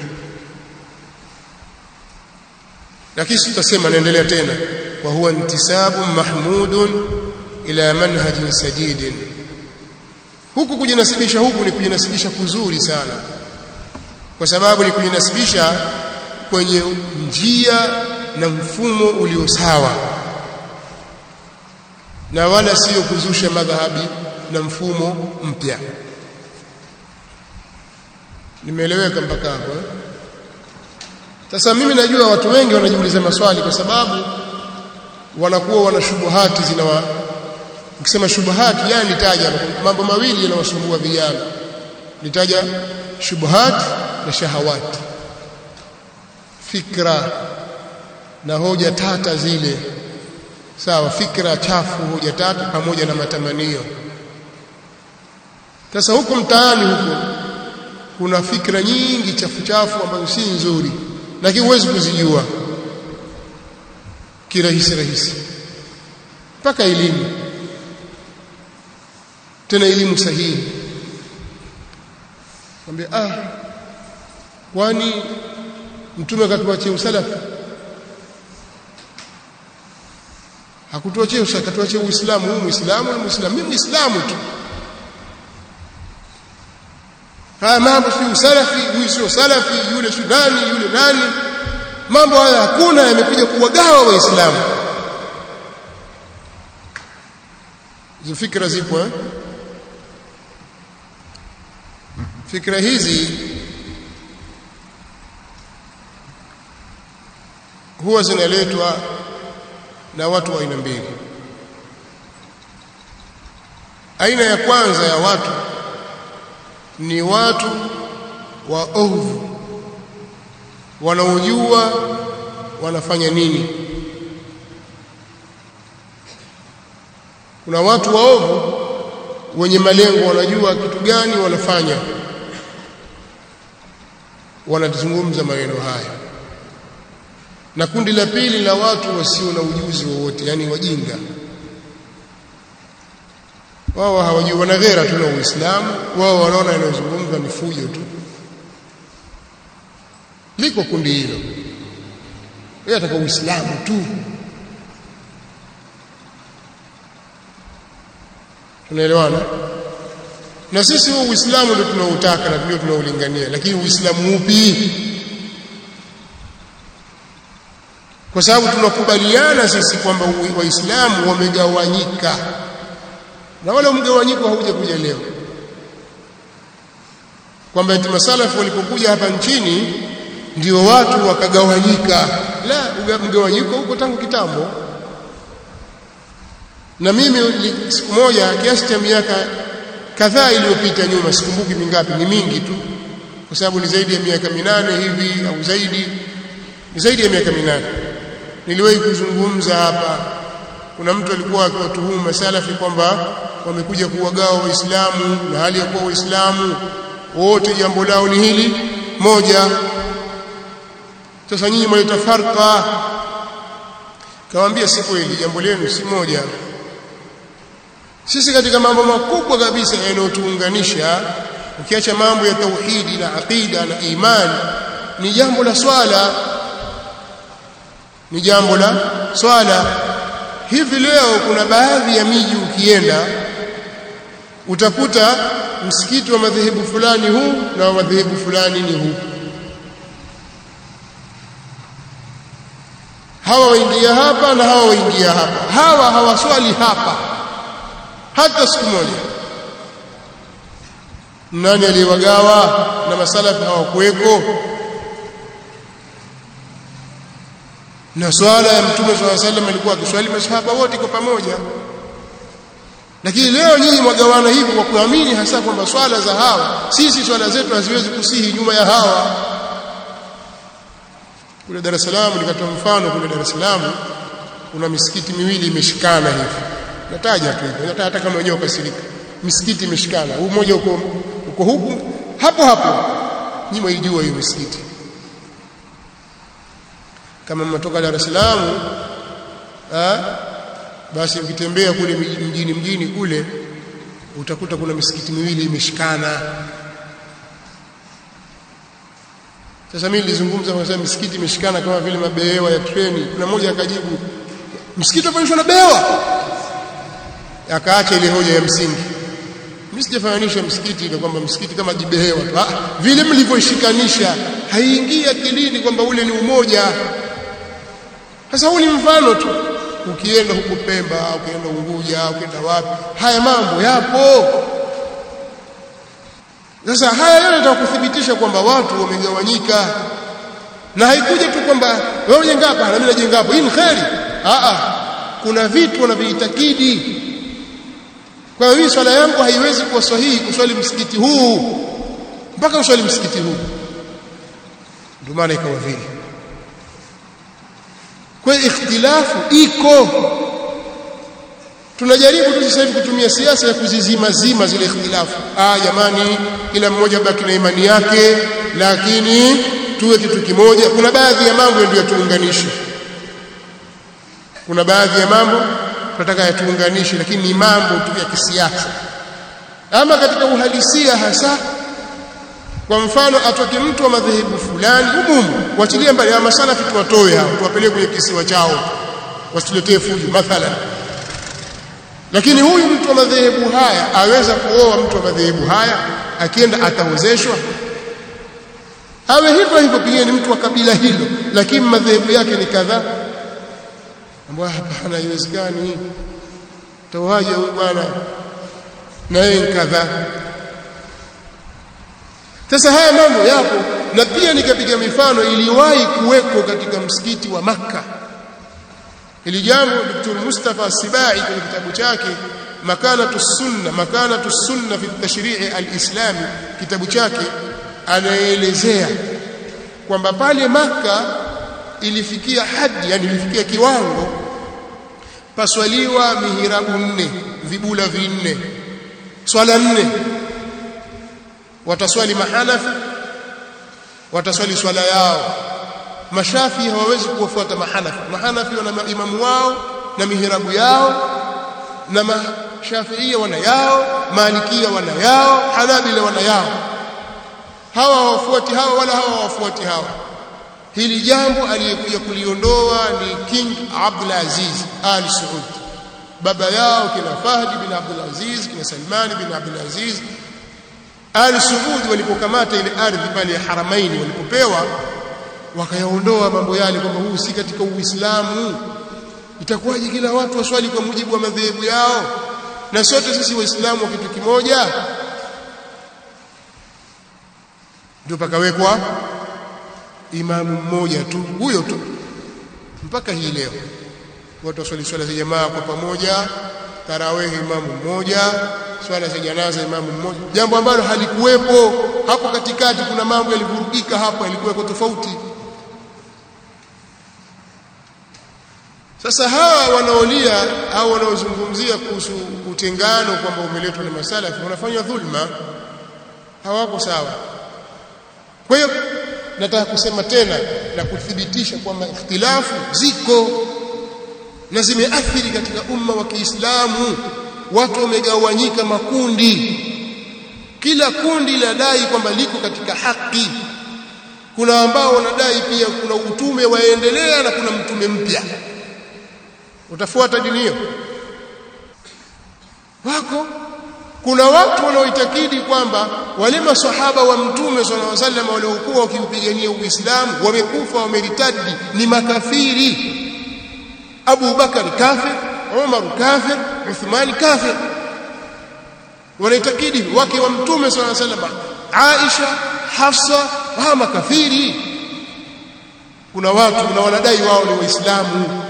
lakini tutasema naendelea tena, wa huwa intisabu mahmudun ila manhajin sadidin. Huku kujinasibisha huku ni kujinasibisha kuzuri sana, kwa sababu ni kujinasibisha kwenye njia na mfumo ulio sawa, na wala sio kuzusha madhahabi na mfumo mpya. Nimeeleweka mpaka hapo? Sasa mimi najua watu wengi wanajiuliza maswali, kwa sababu wanakuwa wana shubuhati zinawa. Ukisema shubuhati, yani nitaja mambo mawili yanawasumbua vijana. Nitaja shubuhati na shahawati, fikra na hoja tata zile. Sawa, fikra chafu, hoja tata pamoja na matamanio. Sasa huko mtaani huko kuna fikra nyingi chafu chafu ambazo si nzuri, lakini huwezi kuzijua kirahisi rahisi mpaka elimu, tena elimu sahihi. Mwambie ah, kwani mtume akatuachia usalafi? Hakutuachia usalafi, akatuachia Uislamu. Huyu Muislamu, ni Muislamu, mimi Muislamu tu. Haya mambo si usalafi, huyu sio salafi, yule si nani, yule nani. Mambo haya hakuna, yamekuja kuwagawa Waislamu. Hizo fikra zipo eh? Fikra hizi huwa zinaletwa na watu wa aina mbili. Aina ya kwanza ya watu ni watu wa ovu, wanaojua wanafanya nini. Kuna watu waovu wenye malengo, wanajua kitu gani wanafanya, wanazungumza maneno haya. Na kundi la pili la watu wasio na ujuzi wowote, yani wajinga. Wao hawajui, wanaghera tu na Uislamu, wao wanaona yanayozungumzwa ni fujo tu. Liko kundi hilo, yeye ataka Uislamu tu. Tunaelewana? Na sisi huo Uislamu ndio tunautaka na ndio tunaulingania, lakini Uislamu upi? Kwa sababu tunakubaliana sisi kwamba Waislamu wamegawanyika, na wala mgawanyiko hauja kuja leo, kwamba eti masalafu walipokuja hapa nchini ndio watu wakagawanyika. La, mgawanyiko huko tangu kitambo. Na mimi siku moja, kiasi cha miaka kadhaa iliyopita nyuma, sikumbuki mingapi, ni mingi tu, kwa sababu ni zaidi ya miaka minane hivi au zaidi, ni zaidi ya miaka minane, niliwahi kuzungumza hapa. Kuna mtu alikuwa akiwatuhumu masalafi kwamba wamekuja kuwagawa Waislamu, na hali ya kuwa Waislamu wote jambo lao ni hili moja. Sasa nyinyi mleta farqa. Kawaambia si kweli, jambo lenu si moja. Sisi katika mambo makubwa kabisa yanayotuunganisha, ukiacha mambo ya tauhidi na aqida na imani, ni jambo la swala. Ni jambo la swala. Hivi leo kuna baadhi ya miji ukienda utakuta msikiti wa madhehebu fulani huu na wa madhehebu fulani ni huu. Hawa waingia hapa na hawa waingia hapa. Hawa hawaswali hapa hata siku moja. Nani aliyewagawa? Na masalafi hawakuweko. na swala ya Mtume sallallahu alaihi wasallam alikuwa akiswali masahaba wote kwa pamoja. Lakini leo nyinyi mwagawana hivi kwa kuamini hasa kwamba swala za hawa, sisi swala zetu haziwezi kusihi nyuma ya hawa. Kule Dar es Salaam, nikatoa mfano, kule Dar es Salaam kuna misikiti miwili imeshikana hivi. Nataja tu hivyo, hata kama wenyewe ukasirika. Misikiti imeshikana. Huu mmoja uko uko huku, hapo hapo. Nyinyi mwaijua hiyo misikiti. Kama mnatoka Dar es Salaam, ah basi ukitembea kule mjini mjini kule utakuta kuna misikiti miwili imeshikana. Sasa mimi nilizungumza kwa sababu misikiti imeshikana kama vile mabehewa ya treni. Kuna mmoja akajibu, msikiti unafanishwa na behewa. Akaacha ile hoja ya msingi. Mimi sijafananisha msikiti na kwamba msikiti kama jibehewa. Ah, vile mlivyoshikanisha haingii akilini kwamba ule ni umoja. Sasa huu ni mfano tu. Ukienda huko Pemba, ukienda Unguja, ukienda wapi, haya mambo yapo. Sasa haya yote yatakuthibitisha kwamba watu wamegawanyika. Na haikuja tu kwamba wewe jenga hapa na mimi najenga hapo. Hii ni kheri. Ah ah. Kuna vitu wanaviitakidi. Kwa hiyo swala yangu haiwezi kuwa sahihi kuswali msikiti huu mpaka uswali msikiti huu. Ndio maana ikawa vile. Kwa ikhtilafu iko. Tunajaribu tu sasa hivi kutumia siasa ya kuzizima zima zile ikhtilafu. Ah jamani, kila mmoja baki na imani yake, lakini tuwe kitu kimoja. Kuna baadhi ya mambo ndio yatuunganishe. Kuna baadhi ya mambo tunataka yatuunganishe, lakini ni mambo tu ya kisiasa. Ama katika uhalisia hasa, kwa mfano atoke mtu wa madhehebu fulani umumu, wachilia mbali ya masalafi tuwatoe hao, tuwapeleke kwenye kisiwa chao, wasituletee fujo mathalan. Lakini huyu mtu wa madhehebu haya aweza kuoa mtu wa madhehebu haya, akienda atawezeshwa. Awe hivyo hivyo pia ni mtu wa kabila hilo, lakini madhehebu yake ni kadhaa. Ambaye hapana, haiwezekani. Tawaje huyu bwana na yeye kadhaa. Sasa haya mambo yapo, na pia nikapiga mifano iliwahi kuweko katika msikiti wa Makka. Ili jambo Daktari Mustafa Sibai kwenye kitabu chake Makanatu Sunna, Makanatu Sunna fi Tashrii' al-Islami, kitabu chake anaelezea kwamba pale Makka ilifikia hadi, yani ilifikia kiwango paswaliwa mihirabu nne, vibula vinne, swala nne. Wataswali mahanafi, wataswali swala yao. Mashafi hawawezi kuwafuata mahanafi. Mahanafi wana imamu wao na mihirabu yao, na mashafiia wana yao, malikia wana yao, hanabila wana yao. Hawa hawafuati hawa wala hawa hawafuati hawa. Hili jambo aliyekuja kuliondoa ni King Abdul Aziz Al Saud. Baba yao kina Fahd bin Abdul Aziz, kina Salman bin Abdul Aziz Al Saud walipokamata ile ardhi pale ya Haramaini, walipopewa wakayaondoa mambo yale kwamba huu si katika Uislamu. Itakuwaje kila watu waswali kwa mujibu wa madhehebu yao na sote sisi waislamu wa kitu kimoja? Ndio pakawekwa imamu mmoja tu, huyo tu, mpaka hii leo watu waswali swala za jamaa kwa pamoja, tarawih imamu mmoja, swala za janaza imamu mmoja, jambo ambalo halikuwepo hapo katikati. Kuna mambo yalivurugika hapo, yalikuwa kwa tofauti. Sasa hawa wanaolia au wanaozungumzia kuhusu utengano kwamba umeletwa na masalafi wanafanya dhulma, hawako sawa. Kwa hiyo nataka kusema tena na kuthibitisha kwamba ikhtilafu ziko na zimeathiri katika umma wa Kiislamu. Watu wamegawanyika makundi, kila kundi linadai kwamba liko katika haki. Kuna ambao wanadai pia kuna utume waendelea na kuna mtume mpya. Utafuata dini hiyo? Wako kuna watu wanaoitakidi kwamba wale maswahaba wa mtume sallallahu alaihi wasallam waliokuwa wakiupigania Uislamu wamekufa, wameritadi, ni makafiri. Abu Bakar kafir, Umar kafir, Uthman kafir. Wanaitakidi wake wa mtume sallallahu alaihi wasallam, Aisha, Hafsa, wa makafiri. kuna watu na wanadai wao ni Waislamu,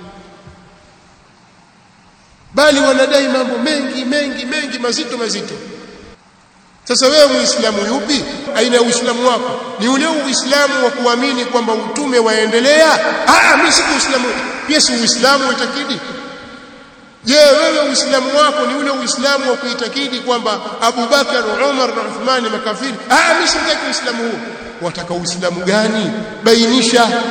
bali wanadai mambo mengi mengi mengi mazito mazito. Sasa wewe Muislamu yupi? Aina ya Uislamu wako ni ule Uislamu wa kuamini kwamba utume waendelea? Ah, mimi si Uislamu. Pia si Uislamu wa itakidi. Je, wewe Uislamu wako ni ule Uislamu wa kuitakidi kwamba Abu Bakar, Umar na Uthman ni makafiri? Ah, mimi sitaki Uislamu huo. Wataka Uislamu gani? Bainisha.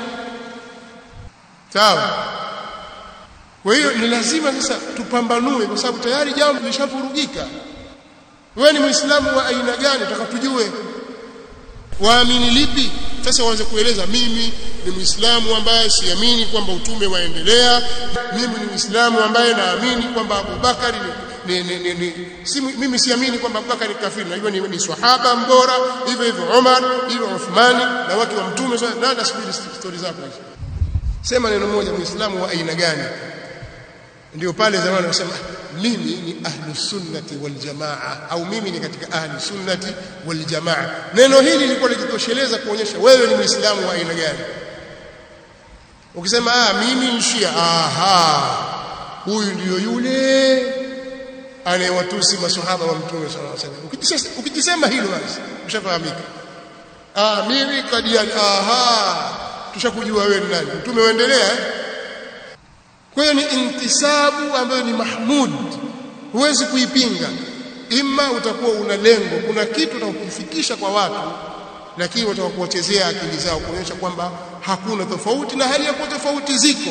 Sawa? Kwa hiyo ni lazima sasa tupambanue, kwa sababu tayari jambo lishafurugika. Wewe ni Muislamu wa aina gani? Nataka tujue. Waamini lipi? Sasa waanze kueleza, mimi ni Muislamu ambaye siamini kwamba utume waendelea, mimi ni Muislamu ambaye naamini kwamba Abu Bakari ni, ni, ni, ni si, mimi siamini kwamba Abu Bakari ni kafiri, najua ni, ni swahaba mbora, hivyo hivyo Umar, hivyo Uthmani na wake wa mtume. Na nasubiri story zako hizo. Sema neno moja, Muislamu wa aina gani? Ndio pale zamani wanasema mimi ni ahlus sunnati wal jamaa, au mimi ni katika ahlus sunnati wal jamaa. Neno hili lilikuwa likitosheleza kuonyesha wewe ni Muislamu wa aina gani. Ukisema ah mimi ni Shia, aha, huyu ndio yule anayewatusi maswahaba wa mtume sallallahu alaihi wasallam. Ukijisema hilo basi ushafahamika. Ah mimi Kadiani, aha, tushakujua wewe ni nani. Mtume waendelea eh? Kwa hiyo ni intisabu ambayo ni mahmud, huwezi kuipinga. Ima utakuwa una lengo, kuna kitu utakufikisha kwa watu, lakini watakuwachezea akili zao kuonyesha kwamba hakuna tofauti na hali ya kuwa tofauti ziko.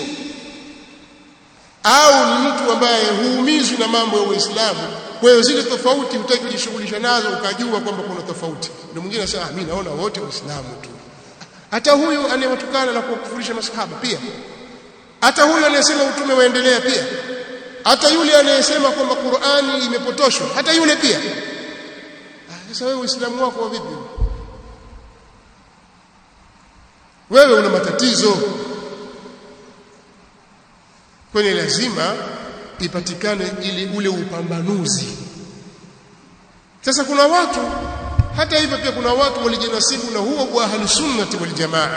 Au ni mtu ambaye huumizwi na mambo ya Uislamu, kwa hiyo zile tofauti hutaki kujishughulisha nazo, ukajua kwamba kuna tofauti. Ndio mwingine anasema mimi naona wote Waislamu tu. Hata huyu anayewatukana na kuwakufurisha masahaba pia, hata huyu anayesema utume waendelea pia, hata yule anayesema kwamba Qur'ani imepotoshwa, hata yule pia. Sasa wewe Uislamu wako vipi? Wewe una matatizo. Kwani lazima ipatikane ili ule upambanuzi. Sasa kuna watu, hata hivyo pia kuna watu walijinasibu na huo kwa ahlus sunnati wal jamaa.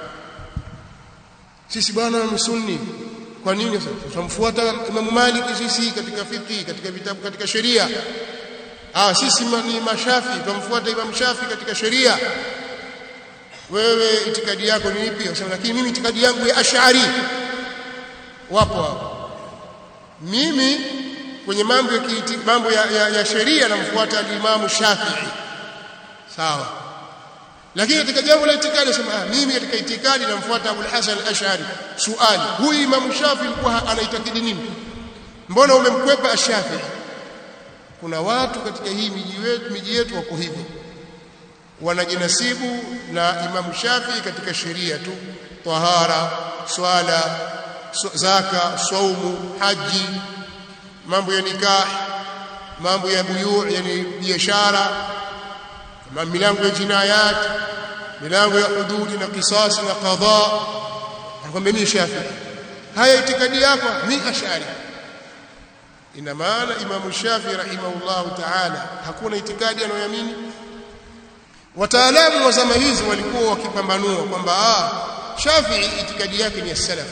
Sisi bwana ni sunni. Kwa nini sasa tunamfuata Imam Malik sisi katika fiqh, katika vitabu, katika sheria? Ah sisi ni mashafi, tunamfuata Imam Shafi katika sheria. Wewe itikadi yako ni ipi? Unasema lakini mimi itikadi yangu ya Ash'ari. Wapo hapo. Mimi kwenye mambo ya kiiti, mambo ya, ya, ya sheria namfuata Imam Shafi'i. Sawa. Lakini katika jambo la itikadi sema ah mimi katika itikadi namfuata Abu al-Hasan al-Ash'ari. Swali, huyu Imam Shafi alikuwa anaitakidi nini? Mbona umemkwepa Ash-Shafi'i? Kuna watu katika hii miji yetu miji yetu wako hivyo, wanajinasibu na Imam Shafi'i katika sheria tu, tahara, swala, zaka, saumu, haji, mambo ya nikah, mambo ya buyu', yani biashara, milango ya jinayat, milango ya hududi na qisas na qadha. Nakwambia mimi Shafi'i. Haya itikadi yako ni Ash'ari. Ina maana Imam Shafi'i rahimahullahu ta'ala hakuna itikadi anayoamini. Wataalamu wa zama hizi walikuwa wakipambanua kwamba ah Shafi'i itikadi yake ni ya salaf.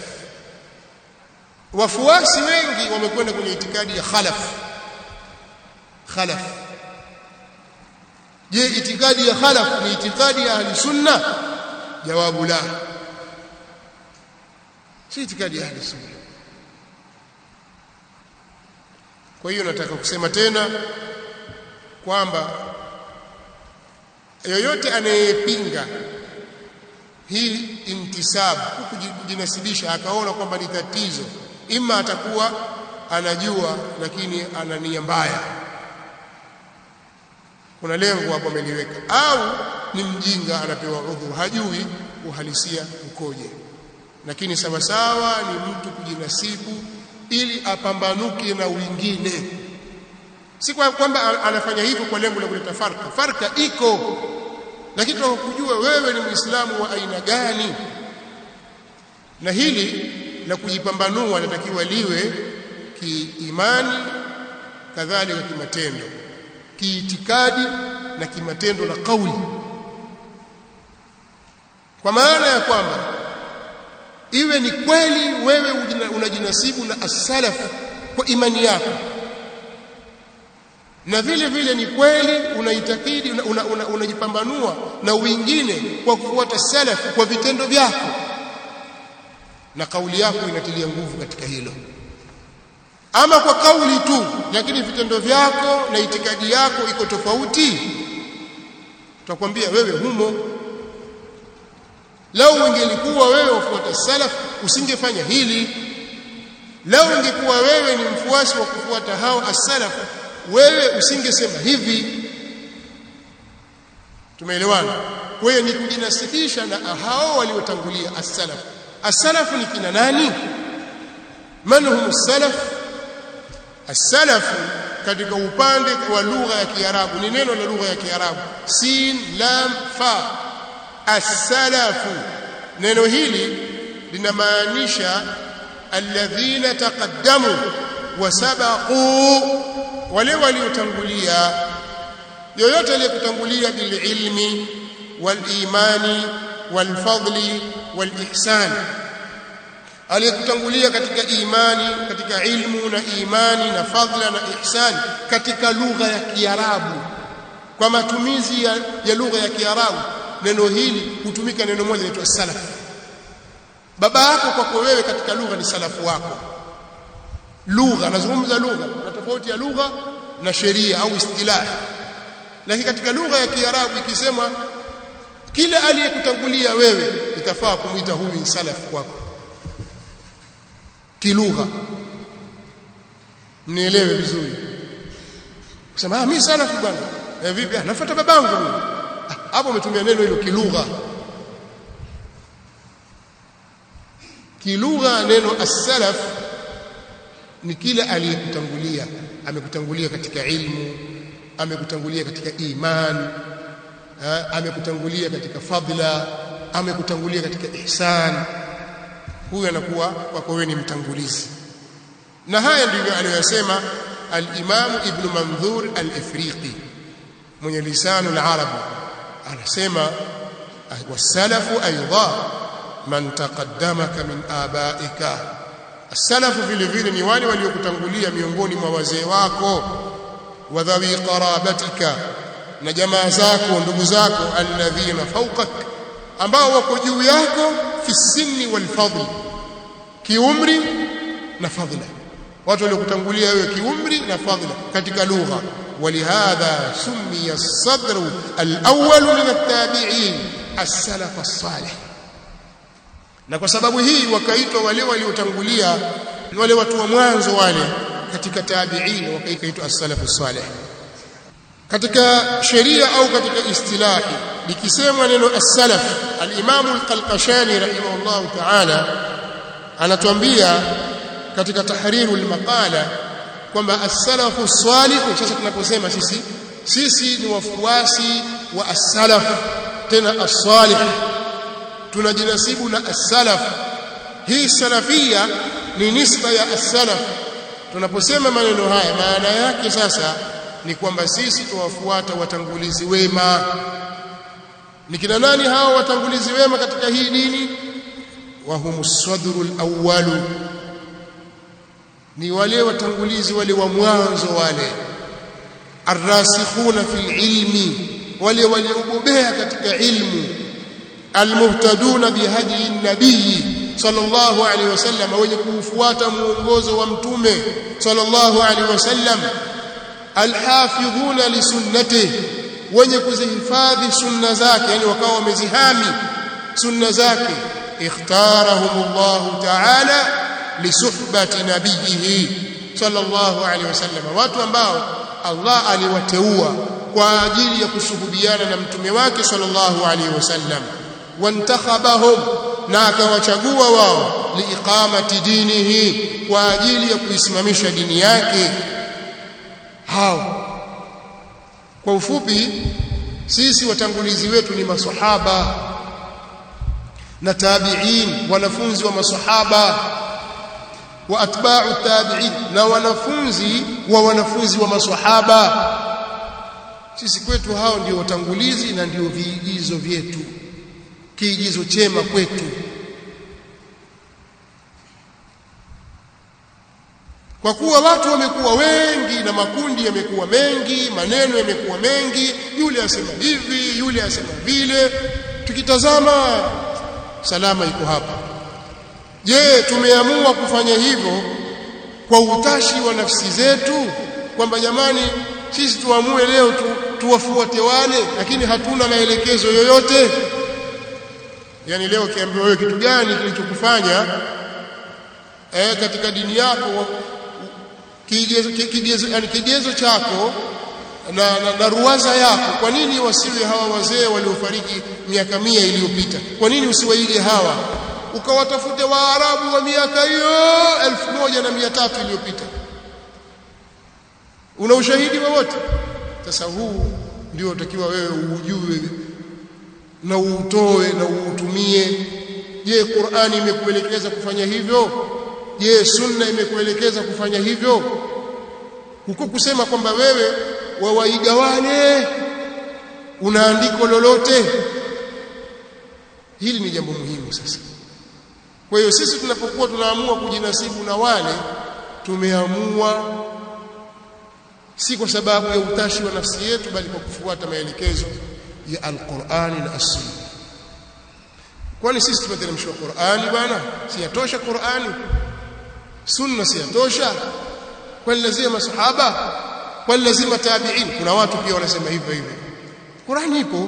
Wafuasi wengi wamekwenda kwenye itikadi ya khalaf. Khalaf. Je, itikadi ya khalaf ni itikadi ya ahli sunna? Jawabu la. Si itikadi ya ahli sunna. Kwa hiyo nataka kusema tena kwamba yoyote anayepinga hii intisabu, kujinasibisha, akaona kwamba ni tatizo, ima atakuwa anajua lakini ana nia mbaya, kuna lengo hapo ameliweka, au ni mjinga anapewa udhuru, hajui uhalisia ukoje. Lakini sawa sawa ni mtu kujinasibu ili apambanuke na wengine, si kwa kwamba anafanya hivyo kwa lengo la kuleta farka. Farka iko, lakini tunakujua wewe ni Muislamu wa aina gani. Na hili la kujipambanua linatakiwa liwe kiimani, kadhalika kimatendo, kiitikadi na kimatendo na kauli. kwa maana ya kwamba iwe ni kweli wewe unajinasibu na as-salaf kwa imani yako, na vile vile ni kweli unaitakidi unajipambanua una, una, una na wengine kwa kufuata salaf kwa vitendo vyako, na kauli yako inatilia nguvu katika hilo. Ama kwa kauli tu lakini vitendo vyako na itikadi yako iko tofauti, tutakwambia wewe humo. Lau ungelikuwa wewe ufuata salaf usingefanya hili. Lau ungekuwa wewe ni mfuasi wa kufuata hao as-salaf wewe usingesema hivi. Tumeelewana? Kwa hiyo ni kujinasibisha na hao waliotangulia as-salaf. As-salaf ni kina nani? Man hum as-salaf? As-salaf katika upande wa lugha ya Kiarabu ni neno la lugha ya Kiarabu sin lam fa. As-salafu neno hili linamaanisha alladhina taqaddamu wa sabaqu, wale waliotangulia. Yoyote aliyekutangulia bil ilmi wal imani wal fadli wal ihsan, aliyekutangulia katika imani, katika ilmu na imani na fadla na ihsan katika lugha ya Kiarabu. Kwa matumizi ya, ya lugha ya Kiarabu neno hili hutumika neno moja linaitwa salaf. Baba yako kwako wewe katika lugha ni salafu wako. Lugha, nazungumza lugha, na tofauti ya lugha na sheria au istilahi. Lakini katika lugha ya Kiarabu ikisema kila aliyekutangulia wewe itafaa kumuita huyu ni salaf kwako kilugha. Nielewe vizuri. Kusema ah mimi salafu bwana. Eh vipi? Nafuata babangu mimi. Hapo umetumia neno hilo kilugha. Kilugha neno as-salaf ni kila aliyekutangulia, amekutangulia katika ilmu, amekutangulia katika iman, amekutangulia katika fadla, amekutangulia katika ihsan. Huyo anakuwa kwako wewe ni mtangulizi. Na haya ndivyo aliyosema al-Imam Ibn Manzur al-Ifriqi mwenye lisanu al-Arab, anasema wasalafu aidha man taqaddamaka min abaika. As-salafu vile vile ni wale waliokutangulia miongoni mwa wazee wako, wa dhawi qarabatika, na jamaa zako, ndugu zako, alladhina fawqak, ambao wako juu yako, fi sinni wal fadl, kiumri na fadla. Watu waliokutangulia wewe kiumri na fadla katika lugha. ولهذا سمي الصدر الأول من التابعين السلف الصالح. Na kwa sababu hii wakaitwa wale waliotangulia wale watu wa mwanzo wale katika tabi'in wakaitwa as-salaf as-salih. Katika sheria au katika istilahi likisema neno as-salaf, al-Imam al-Qalqashani rahimahullah ta'ala anatuambia katika tahrirul maqala kwamba as-salafu as-salih. Sasa tunaposema sisi sisi ni wafuasi wa as-salaf tena as-salih, tunajinasibu na as-salaf. Hii salafia ni nisba ya as-salaf. Tunaposema maneno haya maana yake sasa ni kwamba sisi tuwafuata watangulizi wema. Ni kina nani hao watangulizi wema katika hii dini? Wa humus sadrul awwalu, ni wale watangulizi wale wa mwanzo wale, arrasikhuna fil ilmi, wale waliobobea katika ilmu, almuhtaduna bihadi nabii sallallahu alaihi wasallam, wenye kufuata muongozo wa mtume sallallahu alaihi wasallam, alhafidhuna li sunnatihi, wenye kuzihifadhi sunna zake, yani wakawa wamezihami sunna zake. ikhtarahumullahu ta'ala lisuhbati nabiyhi sallallahu alaihi wasallam, watu ambao Allah aliwateua kwa ajili ya kusuhubiana na mtume wake sallallahu alaihi wasallam. Wantakhabahum, na akawachagua wao, liiqamati dinihi, kwa ajili ya kuisimamisha dini yake. Hao kwa ufupi, sisi watangulizi wetu ni maswahaba na tabi'in, wanafunzi wa maswahaba, wa atba'u tabi'in, na wanafunzi wa wanafunzi wa maswahaba. Sisi kwetu hao ndio watangulizi na ndio viigizo vyetu. kiigizo chema kwetu. Kwa kuwa watu wamekuwa wengi na makundi yamekuwa mengi, maneno yamekuwa mengi, yule asema hivi, yule asema vile, tukitazama salama iko hapa. Je, tumeamua kufanya hivyo kwa utashi wa nafsi zetu, kwamba jamani sisi tuamue leo tu, tuwafuate wale, lakini hatuna maelekezo yoyote? Yani leo kiambiwa wewe kitu gani kilichokufanya eh katika dini yako, kigezo kigezo yani kigezo chako na, na, na ruwaza yako, kwa nini wasiwe hawa wazee waliofariki miaka mia iliyopita? Kwa nini usiwaige hawa ukawatafute Waarabu wa miaka hiyo elfu moja na mia tatu iliyopita? Una ushahidi wowote? Sasa huu ndio utakiwa wewe ujue na uutoe na uutumie. Je, Qur'ani imekuelekeza kufanya hivyo? Je, sunna imekuelekeza kufanya hivyo? Huko kusema kwamba wewe wawaiga wale una andiko lolote, hili ni jambo muhimu sasa. Kwa hiyo sisi tunapokuwa tunaamua kujinasibu na wale, tumeamua si kwa sababu ya utashi wa nafsi yetu, bali kwa kufuata maelekezo ya Al-Qur'ani na As-Sunna. Kwani sisi tumeteremshwa Qur'ani bwana? Si yatosha Qur'ani? Sunna si yatosha? Kwani lazima masahaba? Kwani lazima tabi'in? Kuna watu pia wanasema hivyo hivyo. Qur'ani ipo,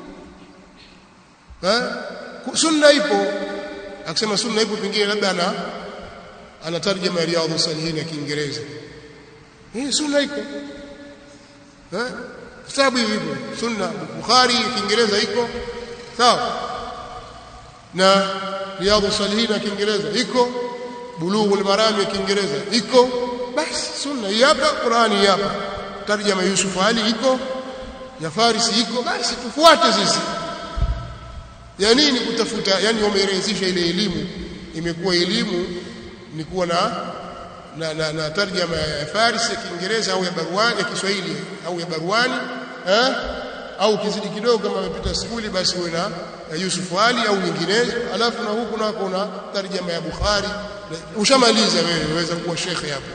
ha? Sunna ipo. Akisema sunna ipo, pengine labda ana ana tarjuma ya Riyadhus Salihin ya Kiingereza. Hii sunna iko, eh, kitabu hivi sunna Bukhari Kiingereza iko sawa, na Riyadhus Salihin ya Kiingereza iko, Bulughul Maram ya Kiingereza iko. Basi sunna hii hapa, Qur'ani hapa, tarjuma Yusuf Ali iko, ya Farisi iko. Basi tufuate sisi. Ya nini kutafuta? Yani wamerahisisha ile elimu, imekuwa elimu ni kuwa na na, na, na tarjama ya Farisi ya Kiingereza au ya Barwani ya Kiswahili au ya Barwani, eh, au kizidi kidogo kama umepita skuli basi uwe na Yusuf Ali au nyinginezo, alafu na huku nako una tarjama ya Bukhari. Ushamaliza wewe, unaweza kuwa shekhe hapo.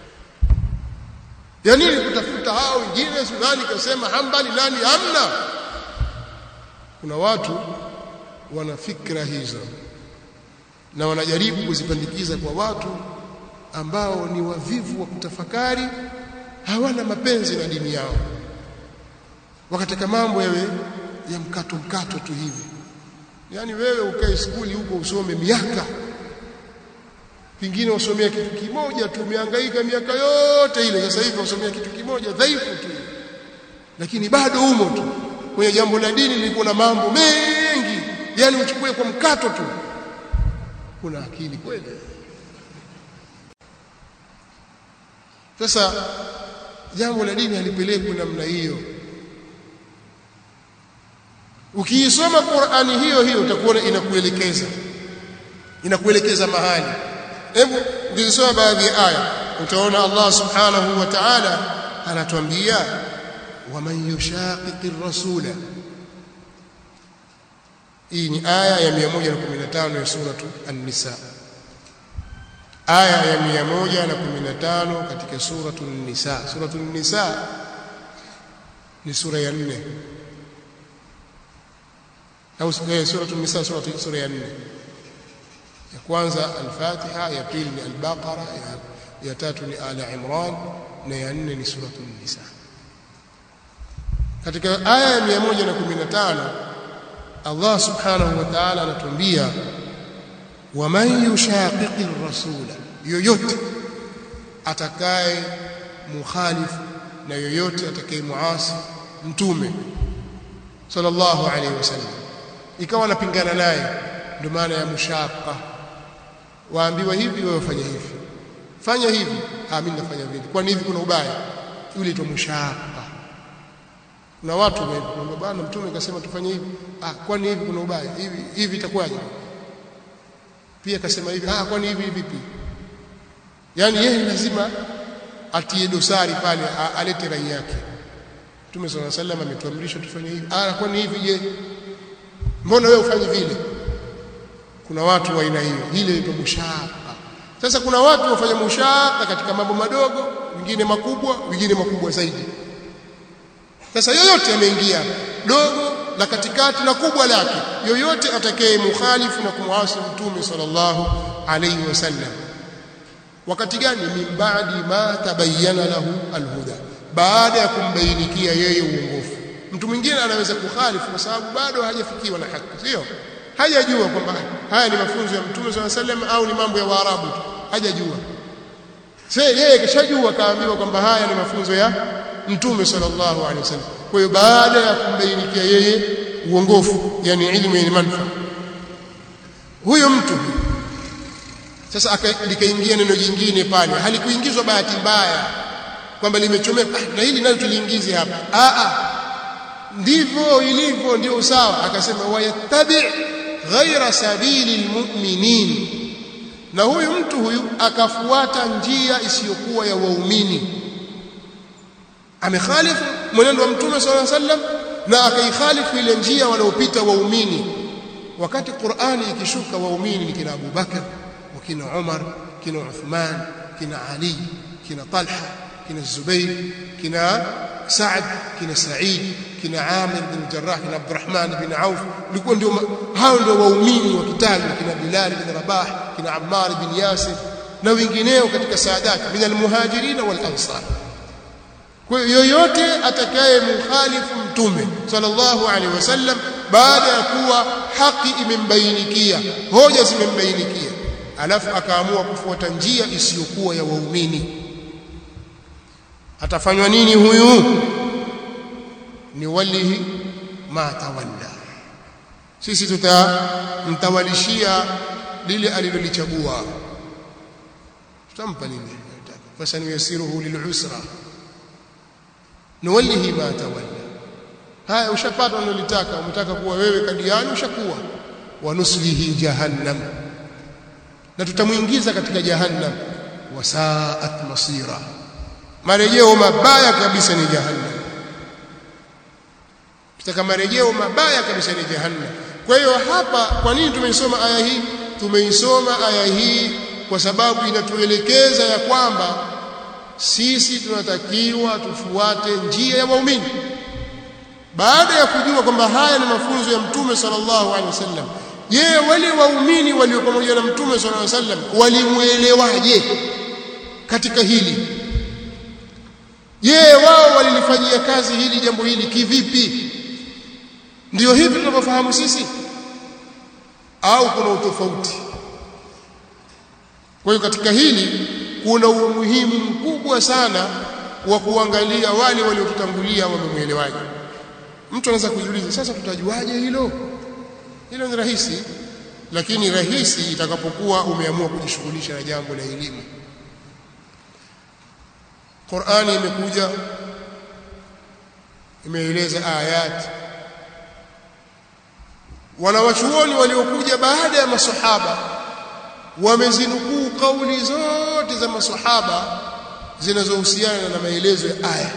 Ya nini kutafuta hao wengine, nani kasema Hanbali nani? Hamna. Kuna watu wana fikra hizo na wanajaribu kuzipandikiza kwa watu ambao ni wavivu wa kutafakari, hawana mapenzi na dini yao, wakataka mambo yawe ya mkato mkato tu hivi. Yani wewe ukae skuli huko usome miaka, pingine usomea kitu kimoja tu, umehangaika miaka yote ile, sasa hivi usomea kitu kimoja dhaifu tu, lakini bado umo tu kwenye jambo la dini liko na mambo mengi, yani uchukue kwa mkato tu. Kuna akili kweli? Sasa jambo la dini halipelekwi namna hiyo. Ukiisoma Qur'ani hiyo hiyo utakuona inakuelekeza, inakuelekeza mahali. Hebu ukisoma baadhi ya aya utaona Allah subhanahu wa ta'ala anatuambia waman yushaqiqir rasula. Hii ni aya ya mia moja na kumi na tano ya suratu An-Nisa, aya ya mia moja na kumi na tano katika suratu An-Nisa. Suratu An-Nisa ni sura ya nne, au suratu An-Nisa suratu sura ya nne. Ya kwanza Al-Fatiha, ya pili ni Al-Baqara, ya, ya tatu ni Ala Imran, na ya nne ni suratu An-Nisa. Katika aya ya mia moja na kumi na tano Allah subhanahu wa ta'ala anatuambia waman yushaqiqir rasula, yoyote atakaye mukhalif na yoyote atakaye muasi mtume sallallahu alayhi wasallam, ikawa anapingana naye, ndio maana ya mushaqa. Waambiwa hivi, wewe fanya hivi, fanya hivi, ah mimi nafanya vile, kwani hivi kuna ubaya? Yule tu mushaqa. Na watu wanaomba bwana mtume akasema tufanye hivi, ah kwani hivi kuna ubaya? Hivi hivi itakuwaje? Pia akasema hivi, ah kwani hivi vipi? Yani yeye lazima atie dosari pale, alete rai yake. Mtume sallallahu alaihi wasallam ametuamrisha tufanye hivi, ah kwani hivi je? mbona wewe ufanye vile? Kuna watu wa aina hiyo, ile ndio mushaka. Sasa kuna watu wafanya mushaka katika mambo madogo, wengine makubwa, wengine makubwa zaidi. Sasa yoyote ameingia, dogo la katikati na kubwa lake, yoyote atakaye mukhalifu na kumwasi Mtume sallallahu alayhi wasallam. Wakati gani? Min ba'di ma tabayyana lahu alhuda, baada ya kumbainikia yeye uongofu. Mtu mwingine anaweza kukhalifu kwa sababu bado hajafikiwa na haki, sio? Hajajua kwamba haya ni mafunzo ya Mtume sallallahu alayhi wasallam au ni mambo ya Waarabu tu, hajajua. Sasa yeye kishajua, kaambiwa kwamba haya ni mafunzo ya Mtume sallallahu alaihi wasallam. Kwa hiyo baada ya kumbainikia yeye uongofu, yani ilmu yenye manufaa, huyo mtu sasa likaingia neno jingine pale, halikuingizwa bahati mbaya kwamba limechomeka na hili nalo tuliingize hapa. A a ndivyo ilivyo, ndio sawa. Akasema wayattabi ghaira sabili almu'minin, na huyu mtu huyu akafuata njia isiyokuwa ya waumini. Amekhalifu mwenendo wa Mtume sallallahu alaihi wasallam na akaikhalifu ile njia wanaopita waumini. Wakati Qur'ani ikishuka, waumini ni kina Abu Bakar, kina Umar, kina Uthman, kina Ali, kina Talha, kina Zubair, kina Sa'd, kina Sa'id, kina Amir bin Jarrah, kina Abdurrahman bin Auf. Likuwa ndio hao ndio waumini wa kitabu, kina Bilal bin Rabah, kina Ammar bin Yasir na wengineo katika saadat min almuhajirin wal ansar. Kwa hiyo yoyote atakaye mukhalifu Mtume sallallahu alaihi wasallam baada ya kuwa haki imembainikia, hoja zimembainikia, alafu akaamua kufuata njia isiyokuwa ya waumini, atafanywa nini huyu? Ni walihi ma tawalla, sisi tutamtawalishia lile alilolichagua. Tutampa nini? Fasanuyasiruhu lilusra, nuwallihi ma tawalla. Haya, ushapata unalotaka, umetaka kuwa wewe kadiani, ushakuwa. Wa nuslihi jahannam, na tutamuingiza katika jahannam. Wasaat masira, marejeo mabaya kabisa ni jahannam. Tutaka marejeo mabaya kabisa ni jahannam. Kwa hiyo hapa, kwa nini tumeisoma aya hii? Tumeisoma aya hii kwa sababu inatuelekeza ya kwamba sisi tunatakiwa tufuate njia ya waumini. Baada ya kujua kwamba haya ni mafunzo ya Mtume sallallahu alaihi wasallam, je, wale waumini walio pamoja na Mtume sallallahu alaihi wasallam walimuelewaje katika hili? Je, wao walilifanyia kazi hili jambo hili kivipi? Ndio hivi tunavyofahamu sisi au kuna utofauti? Kwa hiyo katika hili kuna umuhimu mkubwa sana wa kuangalia wale waliotutangulia wamemuelewaje. Mtu anaweza kujiuliza, sasa tutajuaje hilo? Hilo ni rahisi, lakini rahisi itakapokuwa umeamua kujishughulisha na jambo la elimu. Qur'ani imekuja imeeleza ayat. Wanawachuoni waliokuja baada ya masahaba wamezinukuu kauli zote za masahaba zinazohusiana na maelezo ya aya,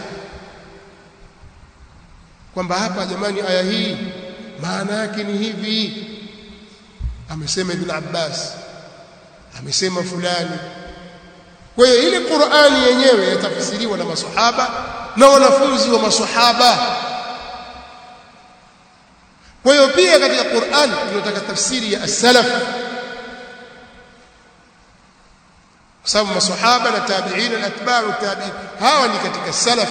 kwamba hapa, jamani, aya hii maana yake ni hivi. Amesema Ibn Abbas, amesema fulani. Kwa hiyo ile Qur'ani yenyewe yatafsiriwa na masahaba na wanafunzi wa masahaba. Kwa hiyo pia katika Qur'ani tunataka tafsiri ya as-salaf, kwa sababu masahaba na tabi'in na atba'u tabi'in hawa ni katika salaf.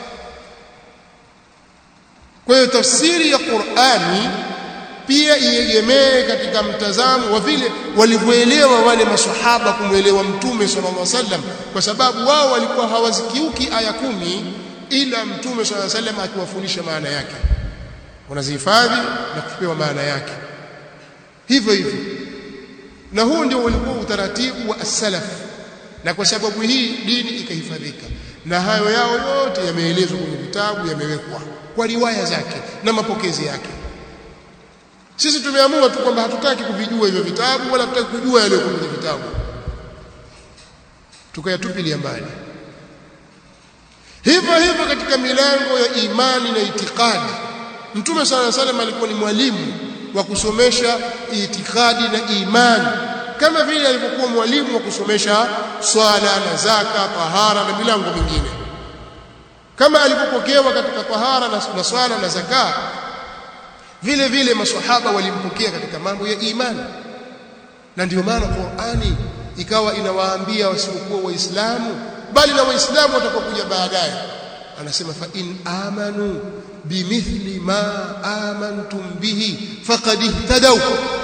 Kwa hiyo tafsiri ya Qur'ani pia iegemee katika mtazamo wa vile walivyoelewa wale maswahaba kumwelewa Mtume sallallahu alaihi wasallam, kwa sababu wao walikuwa hawazikiuki aya kumi ila Mtume sallallahu alaihi wasallam akiwafundisha maana yake, wanazihifadhi na kupewa maana yake hivyo hivyo. Na huu ndio ulikuwa utaratibu wa as-salaf, na kwa sababu hii dini ikahifadhika, na hayo yao yote yameelezwa kwenye vitabu, yamewekwa kwa riwaya zake na mapokezi yake. Sisi tumeamua tu kwamba hatutaki kuvijua hivyo vitabu wala hatutaki kujua yale kwenye vitabu, tukayatupilia mbali. Hivyo hivyo katika milango ya imani na itikadi, Mtume sallallahu alaihi wasallam alikuwa ni mwalimu wa kusomesha itikadi na imani, kama vile alivyokuwa mwalimu wa kusomesha swala na zaka, tahara na milango mingine. Kama alipopokewa katika tahara na swala na zaka, vile vile maswahaba walimpokea katika mambo ya imani. Na ndio maana Qur'ani ikawa inawaambia wasiokuwa waislamu, bali na waislamu watakaokuja baadaye, anasema fa in amanu bimithli ma amantum bihi faqad ihtadaw.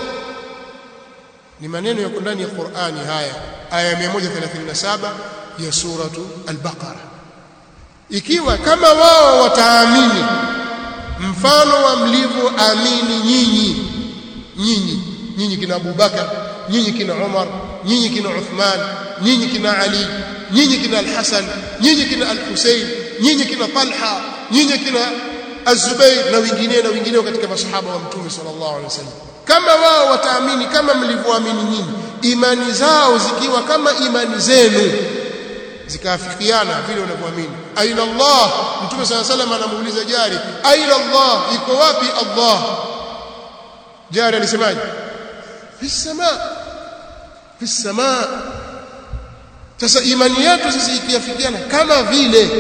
Ni maneno yako ndani ya Qur'ani haya, aya mia moja thelathini na saba ya suratu al-Baqara. Ikiwa kama wao wataamini mfano wa mlivyoamini nyinyi, nyinyi nyinyi kina Abu Bakar, nyinyi kina Umar, nyinyi kina Uthman, nyinyi kina Ali, nyinyi kina Al-Hasan, nyinyi kina Al-Husayn, nyinyi kina Talha, nyinyi kina Az-Zubair na wengine na wengine katika masahaba wa Mtume sallallahu alaihi wasallam. Kama wao wataamini kama mlivyoamini nyinyi, imani zao zikiwa kama imani zenu, zikaafikiana vile wanavyoamini. Aina Allah, Mtume sallallahu alaihi wasallam anamuuliza jari, aina Allah, iko wapi Allah? Jari alisemaje? Fi samaa, fi samaa. Sasa imani yetu sisi ikiafikiana kama vile,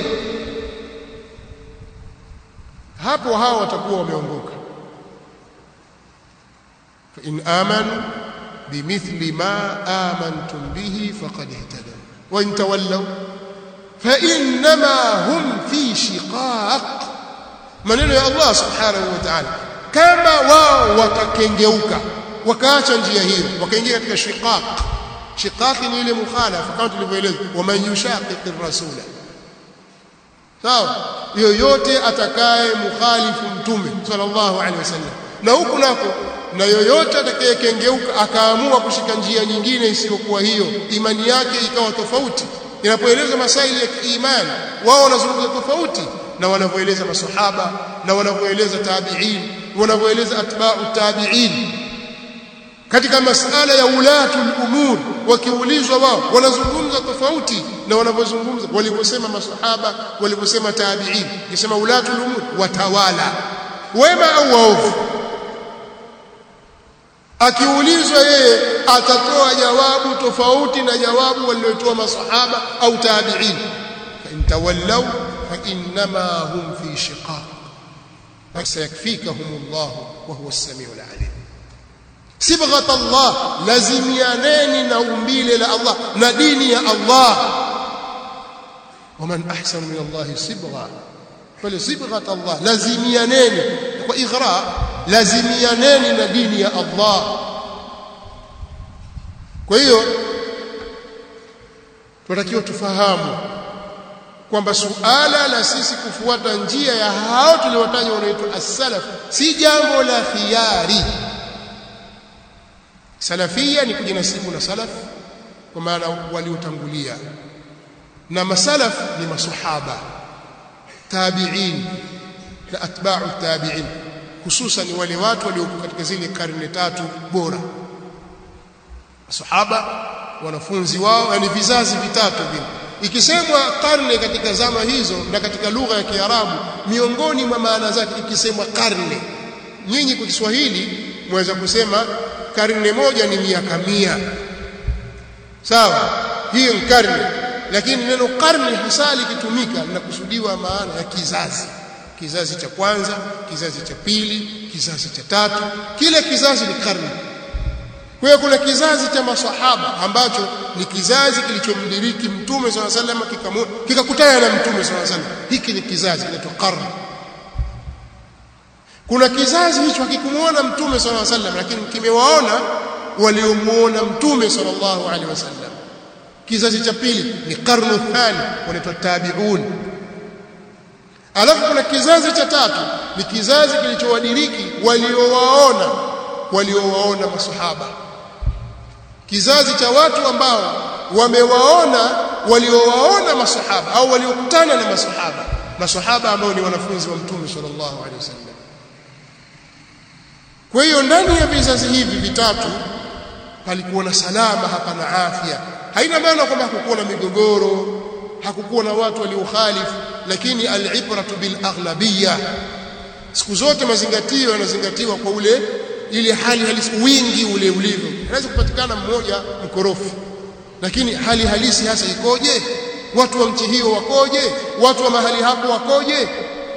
hapo hao watakuwa wameongoka. Fa in amanu bimithli ma amantum bihi faqad ihtadaw wa in tawallaw fa innama hum fi shiqaq. Maneno ya Allah subhanahu wa ta'ala, kama wao watakengeuka wakaacha njia hiyo wakaingia katika shiqaq. Shiqaq ni ile mukhalafa kama tulivyoeleza, wa man yushaqiqir rasula. Sawa, yoyote atakaye mukhalifu mtume sallallahu alaihi wasallam, na huku nako na yoyote atakayekengeuka akaamua kushika njia nyingine isiyokuwa hiyo, imani yake ikawa tofauti. Inapoeleza masaili ya kiimani, wao wanazungumza tofauti na wanavyoeleza masahaba na wanavyoeleza tabi'in, wanavyoeleza atba'u tabi'in. Katika masala ya ulatul umur, wakiulizwa wao wanazungumza tofauti na wanavyozungumza walivyosema masahaba, walivyosema tabi'in. Kisema ulatul umur, watawala wema au waovu, akiulizwa yeye atatoa jawabu tofauti na jawabu waliotoa masahaba au tabi'in. Fa in tawallaw fa innama hum fi shiqaq fasayakfikahumullahu wa huwa as-sami'ul 'alim. Sibghat Allah, lazimianeni na umbile la Allah na dini ya Allah. Waman ahsanu min Allah sibgha, fali sibghat Allah, lazimianeni kwa ighra, lazimianeni na dini ya Allah. Kwa hiyo tunatakiwa tufahamu kwamba suala la sisi kufuata njia ya hao tuliowataja wanaitwa as-salaf si jambo la khiari. Salafia ni kujinasibu na salaf kwa maana waliotangulia, na masalaf ni masahaba, tabi'in na atba'u tabi'in, hususan wale watu waliokuwa katika zile karne tatu bora. Masahaba wanafunzi wao, yani vizazi vitatu vile. Ikisemwa karne katika zama hizo na katika lugha ya Kiarabu, miongoni mwa maana zake ikisemwa karne, nyinyi kwa Kiswahili mweza kusema karne moja ni miaka mia, sawa, hiyo ni karne. Lakini neno karne hasa likitumika linakusudiwa maana ya kizazi, kizazi cha kwanza, kizazi cha pili, kizazi cha tatu, kile kizazi ni karne. Kwa hiyo kuna kizazi cha maswahaba ambacho ni kizazi kilichomdiriki Mtume sallallahu alaihi wasallam, kikakutana na Mtume sallallahu alaihi wasallam, hiki ni kizazi kinaitwa karne. Kuna kizazi hicho hakikumuona Mtume sallallahu alaihi wasallam, lakini kimewaona waliomuona Mtume sallallahu alaihi wasallam. Kizazi cha pili ni karnu thani, wanaitwa tabi'un. Alafu kuna kizazi cha tatu, ni kizazi kilichowadiriki waliowaona waliowaona masahaba, kizazi cha watu ambao wamewaona waliowaona masahaba au waliokutana na masahaba, masahaba ambao ni wanafunzi wa Mtume sallallahu alaihi wasallam. Kwa hiyo ndani ya vizazi hivi vitatu palikuwa na salama hapa na afya. Haina maana kwamba hakukuwa na migogoro, hakukuwa na watu waliokhalifu, lakini al-ibratu bil aghlabiyya. Siku zote mazingatio yanazingatiwa kwa ule ile hali halisi, wingi ule ulivyo. Inaweza kupatikana mmoja mkorofi, lakini hali halisi hasa ikoje? Watu wa nchi hiyo wakoje? Watu wa mahali hapo wakoje?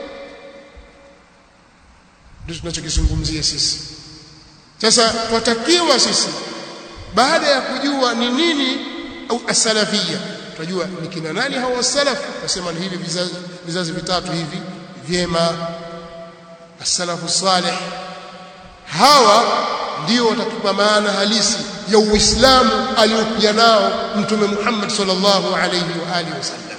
Ndio tunachokizungumzia sisi. Sasa twatakiwa sisi baada ya kujua ni nini au as-salafia, tunajua ni kina nani hao as-salaf. Nasema ni hivi vizazi vizazi vitatu hivi vyema, as-salafu salih. Hawa ndio watatupa maana halisi ya Uislamu aliokuja nao Mtume Muhammad sallallahu alayhi wa alihi wasallam.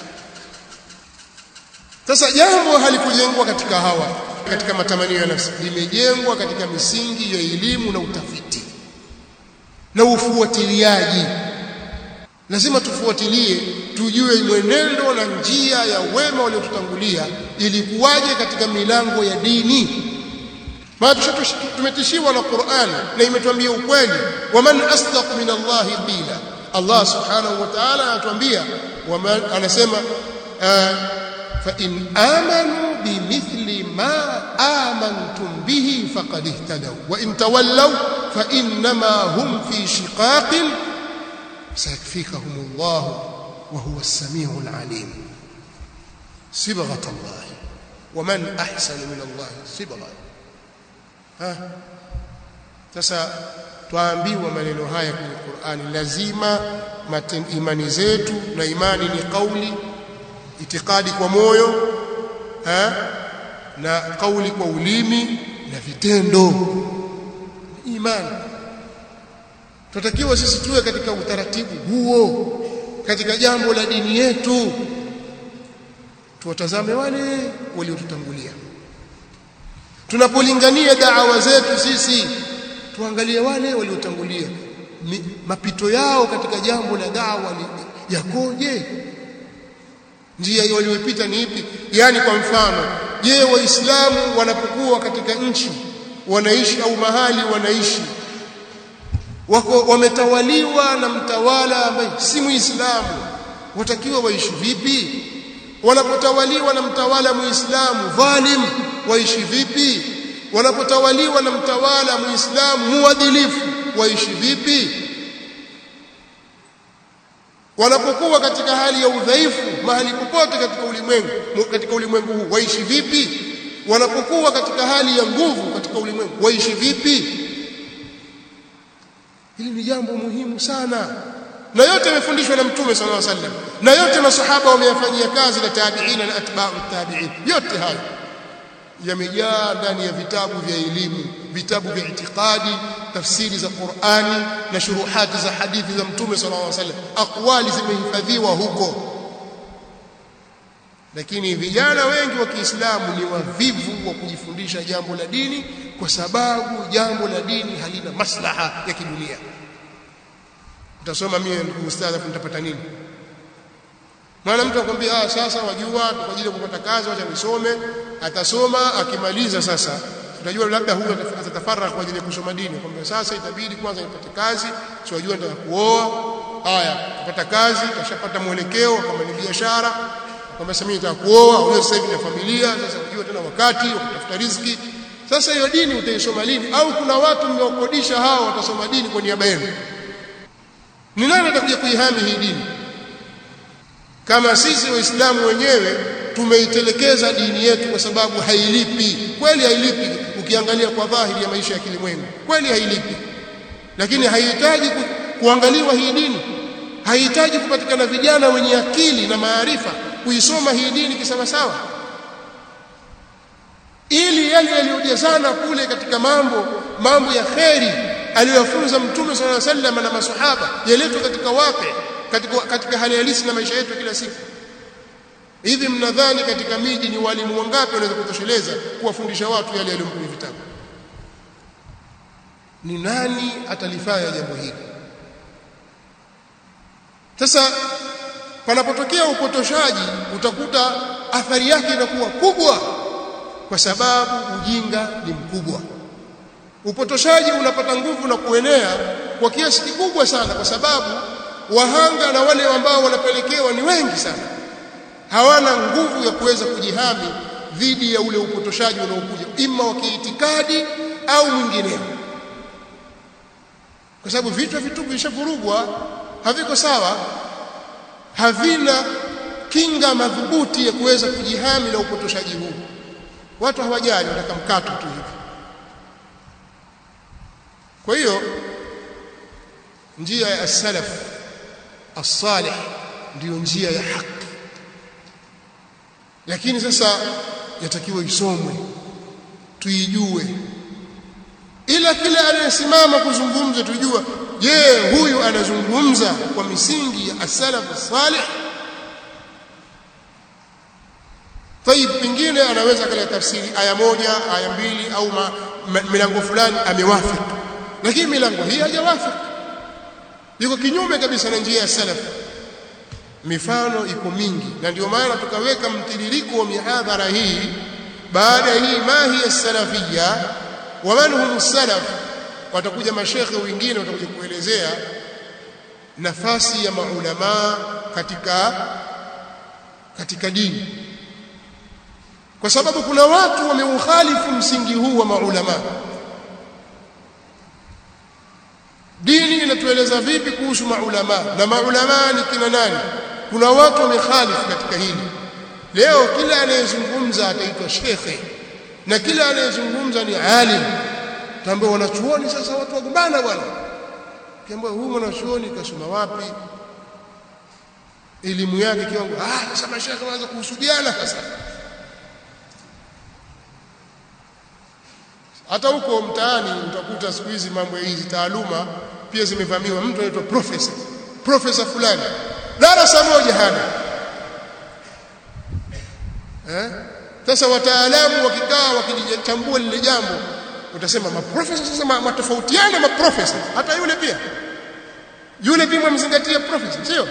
Sasa jambo halikujengwa katika hawa, katika matamanio ya nafsi, limejengwa katika misingi ya elimu na utafiti na ufuatiliaji. Lazima tufuatilie, tujue mwenendo na njia ya wema waliotutangulia ilikuwaje katika milango ya dini. Maana tumetishiwa na Qur'an na imetuambia ukweli, waman asdaq min Allah qila. Allah subhanahu wa ta'ala anatuambia, anasema fa in amanu bimithli ma amantum bihi faqad ihtadaw wa in tawallaw fa inma hum fi shiqaqin sayakfikahum Allah wa huwa as-sami'ul 'alim. Sibghat Allah waman ahsana min Allah sibgha. Ha? Sasa twaambiwa maneno haya kwenye Qur'ani, lazima imani zetu, na imani ni kauli, itikadi kwa moyo, ha? na kauli kwa ulimi na vitendo. Imani tunatakiwa sisi tuwe katika utaratibu huo katika jambo la dini yetu. Tuwatazame wale waliotutangulia. Tunapolingania da'wa zetu sisi, tuangalie wale waliotangulia, mapito yao katika jambo la da'wa yakoje, njia waliopita ni ipi. Yani kwa mfano, je, waislamu wanapokuwa katika nchi wanaishi au mahali wanaishi, wako wametawaliwa na mtawala ambaye si muislamu, watakiwa waishi vipi? Wanapotawaliwa na mtawala muislamu dhalim, waishi vipi? Wanapotawaliwa na mtawala muislamu muadilifu, waishi vipi? Wanapokuwa katika hali ya udhaifu mahali popote katika ulimwengu, katika ulimwengu huu, waishi vipi? Wanapokuwa katika hali ya nguvu katika ulimwengu, waishi vipi? Hili ni jambo muhimu sana, na yote yamefundishwa na Mtume sallallahu alaihi wasallam, na yote masahaba wameyafanyia kazi, na tabi'ina na atba'u tabi'in. Yote hayo yamejaa ndani ya vitabu vya elimu, vitabu vya itikadi, tafsiri za Qur'ani na shuruhati za hadithi za Mtume sallallahu alaihi wasallam. Aqwali zimehifadhiwa huko. Lakini vijana wengi wa Kiislamu ni wavivu wa kujifundisha jambo la dini, kwa sababu jambo la dini halina maslaha ya kidunia. Utasoma mimi ndugu ustadhi, afu nitapata nini? Maana mtu akwambia, ah, sasa wajua kwa ajili ya kupata kazi acha nisome. Atasoma, akimaliza sasa utajua labda huyu atatafarra kwa ajili ya kusoma dini. Kwamba sasa itabidi kwanza nipate kazi, sio wajua nataka kuoa. Haya, kupata kazi, kashapata mwelekeo kama ni biashara. Kwamba sasa mimi nataka kuoa, au sasa hivi na familia, sasa unajua tena wakati wa kutafuta riziki. Sasa hiyo dini utaisoma lini? Au kuna watu mmewakodisha hao watasoma dini kwa niaba yenu? Ni nani atakuja kuihami hii dini? Kama sisi waislamu wenyewe tumeitelekeza dini yetu kwa sababu hailipi. Kweli hailipi, ukiangalia kwa dhahiri ya maisha ya kilimwengu kweli hailipi, lakini haihitaji ku, kuangaliwa hii dini. Haihitaji kupatikana vijana wenye akili na maarifa kuisoma hii dini kisawasawa, ili yale yaliyojazana kule katika mambo mambo ya kheri aliyofunza Mtume sallallahu alaihi wasallam na maswahaba yaletwe katika wapi, katika katika hali halisi na maisha yetu kila siku. Hivi mnadhani katika miji ni walimu wangapi wanaweza kutosheleza kuwafundisha watu yale yaliyo kwenye vitabu? Ni nani atalifanya jambo hili? Sasa panapotokea upotoshaji, utakuta athari yake inakuwa kubwa, kwa sababu ujinga ni mkubwa. Upotoshaji unapata nguvu na kuenea kwa kiasi kikubwa sana, kwa sababu wahanga na wale ambao wanapelekewa ni wengi sana. Hawana nguvu ya kuweza kujihami dhidi ya ule upotoshaji unaokuja, ima wa kiitikadi au mwingineo. kwa sababu vitu vitubu vishavurugwa, haviko sawa, havina kinga madhubuti ya kuweza kujihami na upotoshaji huu. Watu hawajali, wataka mkato tu hivi. Kwa hiyo njia ya as-salaf as-salih ndio njia ya haki, lakini sasa yatakiwa isomwe, tuijue, ila kila anayesimama kuzungumza tujue, je, huyu anazungumza kwa misingi ya as-salaf as-salih? Tayib, pengine anaweza kala tafsiri aya moja, aya mbili au ma, ma, milango fulani amewafiki, lakini milango hii hajawafiki, yuko kinyume kabisa na njia ya salaf. Mifano iko mingi, na ndio maana tukaweka mtiririko wa mihadhara hii. Baada hii mahi as-salafiyya wa man hum as-salaf, watakuja mashekhe wengine watakuja kuelezea nafasi ya maulama katika katika dini, kwa sababu kuna watu wameukhalifu msingi huu wa maulama. Dini inatueleza vipi kuhusu maulama, na maulama ni kina nani? Kuna watu wamekhalifu katika hili. Leo kila anayezungumza ataitwa shekhe, na kila anayezungumza ni alim. Tambo wanachuoni sasa watu wagombana bwana. Kiambia huyu mwanachuoni kasoma wapi? Elimu yake kiwango, ah sasa mashekhe waanza kuhusudiana sasa. Hata huko mtaani utakuta siku hizi mambo ya hizi taaluma pia zimevamiwa. Mtu anaitwa profesa, profesa fulani, darasa moja hana. Eh? Sasa wataalamu wakikaa wakijichambua lile jambo, utasema maprofesa sasa matofautiana maprofesa. Hata yule pia yule pia mumzingatia profesa, sio?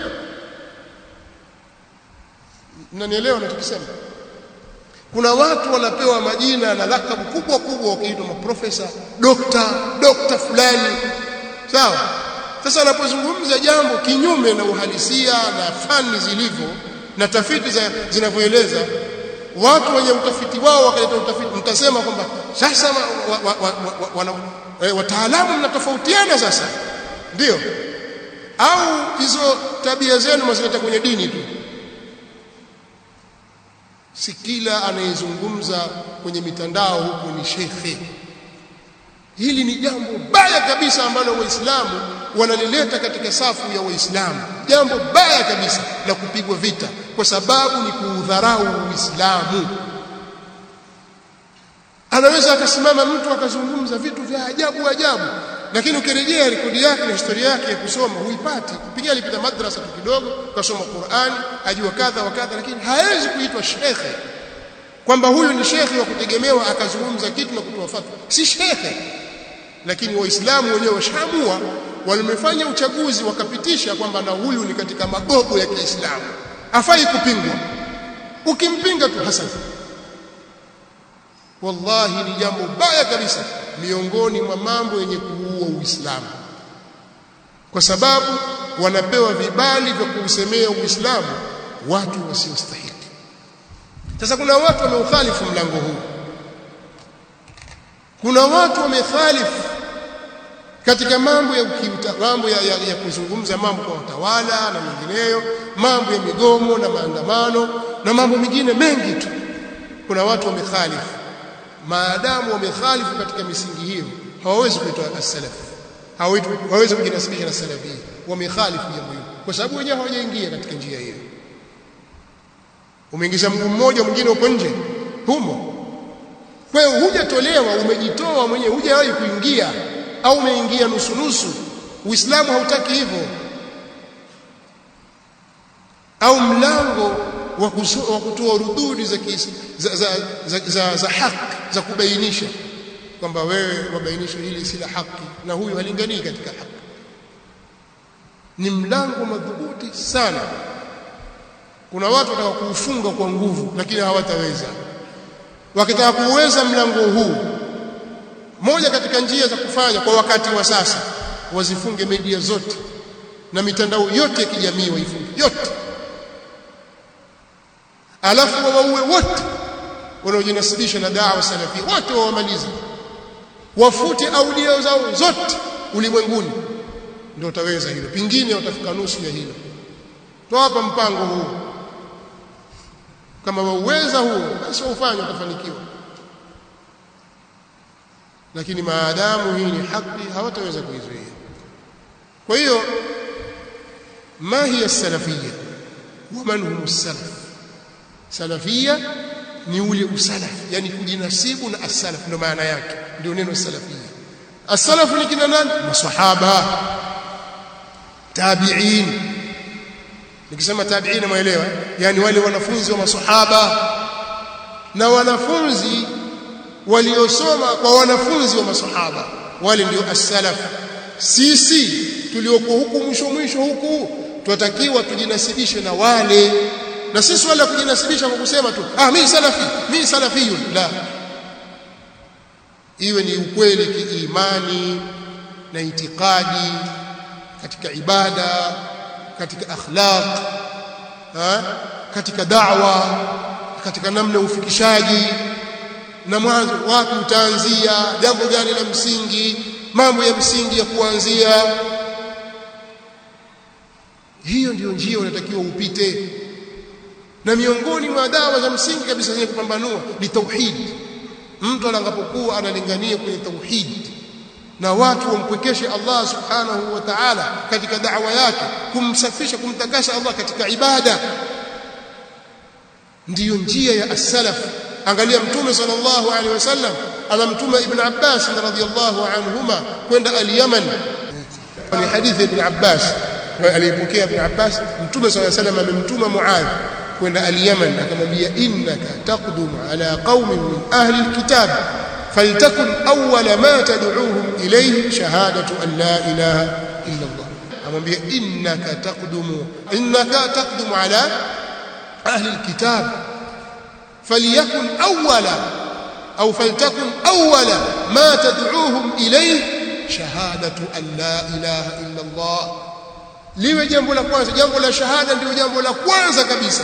Mnanielewa ninachosema? Kuna watu wanapewa majina na lakabu kubwa kubwa wakiitwa maprofesa, dokta, dokta fulani. Sawa? Sasa anapozungumza jambo kinyume na uhalisia na fani zilivyo na tafiti zinavyoeleza, watu wenye utafiti wao wakaleta utafiti, mtasema kwamba sasa wataalamu mnatofautiana sasa. Ndio? Au hizo tabia zenu mzileta kwenye dini tu? Si kila anayezungumza kwenye mitandao huko ni shekhe. Hili ni jambo baya kabisa ambalo Waislamu wanalileta katika safu ya Waislamu, jambo baya kabisa la kupigwa vita, kwa sababu ni kuudharau Uislamu. Anaweza akasimama mtu akazungumza vitu vya ajabu ajabu, lakini ukirejea rekodi yake na historia yake ya kusoma huipati. Pigia alipita madrasa tu kidogo, kasoma Qur'ani, ajua kadha wa kadha, lakini hawezi kuitwa shekhe, kwamba huyu ni shekhe wa kutegemewa akazungumza kitu na kutoa fatwa. Si shekhe. Lakini Waislamu wenyewe washaamua, walimefanya uchaguzi wakapitisha kwamba na huyu ni katika magogo ya Kiislamu, afai kupingwa. Ukimpinga tu hasana. Wallahi ni jambo baya kabisa miongoni mwa mambo yenye kuua Uislamu, kwa sababu wanapewa vibali vya kuusemea Uislamu watu wasiostahili. Sasa kuna watu wameukhalifu mlango huu. Kuna watu wamekhalifu katika mambo ya ukiuta, mambo ya, ya, ya kuzungumza mambo kwa utawala na mengineyo, mambo ya migomo na maandamano na mambo mengine mengi tu. Kuna watu wamekhalifu. Maadamu wamekhalifu katika misingi hiyo, hawawezi kuitwa as-salaf, hawawezi kujinasibisha na salafia. Wamekhalifu jambo hilo kwa sababu wenyewe hawajaingia katika njia hiyo. Umeingiza mguu mmoja mwingine uko nje humo. Kwa hiyo hujatolewa, umejitoa mwenyewe, hujawahi kuingia, au umeingia nusu nusu. Uislamu hautaki hivyo. Au mlango wa kutoa rududi za, za, za, za, za, za haki, za kubainisha kwamba wewe wabainisha hili si la haki na huyu halinganii katika haki. Ni mlango madhubuti sana. Kuna watu wataka kuufunga kwa nguvu, lakini hawataweza. Wakitaka kuweza mlango huu, moja katika njia za kufanya kwa wakati wa sasa, wazifunge media zote na mitandao yote ya kijamii, waifunge yote. Alafu wawaue wote wanaojinasibisha na da'wa salafia, wote wawamalize, wafute audio zao zote ulimwenguni, ndio utaweza hilo, pingine utafika nusu ya hilo. Toa hapa mpango huu, kama wauweza huo basi ufanye, utafanikiwa. Lakini maadamu hii ni haki hawataweza kuizuia. Kwa hiyo ma hiya salafiyya wa man hum as-salaf? Salafiyya ni ule usalaf, yani kujinasibu na as-salaf, ndio maana yake, ndio neno salafiyya. As-salaf ni kina nani? Masahaba, tabi'in. Nikisema tabi'in muelewa, yani wale wanafunzi wa masahaba na wanafunzi waliosoma kwa wanafunzi wa masahaba, wale ndio as-salaf. Sisi tulioko huku mwisho mwisho huku tunatakiwa tujinasibishe na wale, na sisi wala kujinasibisha kwa kusema tu ah mimi salafi, mimi salafiyun, la. Iwe ni ukweli kiimani na itikadi, katika ibada, katika akhlaq, ha? katika da'wa, katika namna ufikishaji, na mwanzo wapi utaanzia, jambo gani la msingi, mambo ya msingi ya kuanzia. Hiyo ndiyo njia unatakiwa upite. Na miongoni mwa dawa za msingi kabisa zenye kupambanua ni tauhid. Mtu anapokuwa analingania kwenye tauhid na watu wampwekeshe Allah subhanahu wa ta'ala katika da'wa yake, kumsafisha, kumtakasha Allah katika ibada, ndiyo njia ya as-salaf. Angalia Mtume sallallahu alaihi wasallam anamtuma Ibn Abbas radhiyallahu anhuma kwenda al-Yaman. Ni hadithi Ibn Abbas alipokea Ibn Abbas, Mtume sallallahu alaihi wasallam amemtuma Muadh kwenda al-Yaman, akamwambia innaka taqdum ala qaumin min ahli al-kitab faltakun awwala ma tad'uuhum ilayhi shahadatu an la ilaha illa Allah. Amwambia innaka taqdum innaka taqdum ala ahli al-kitab فليكن أولا أو فلتكن أولا ما تدعوهم إليه شهادة أن لا إله إلا الله. liwe jambo la kwanza, jambo la shahada ndio jambo la kwanza kabisa.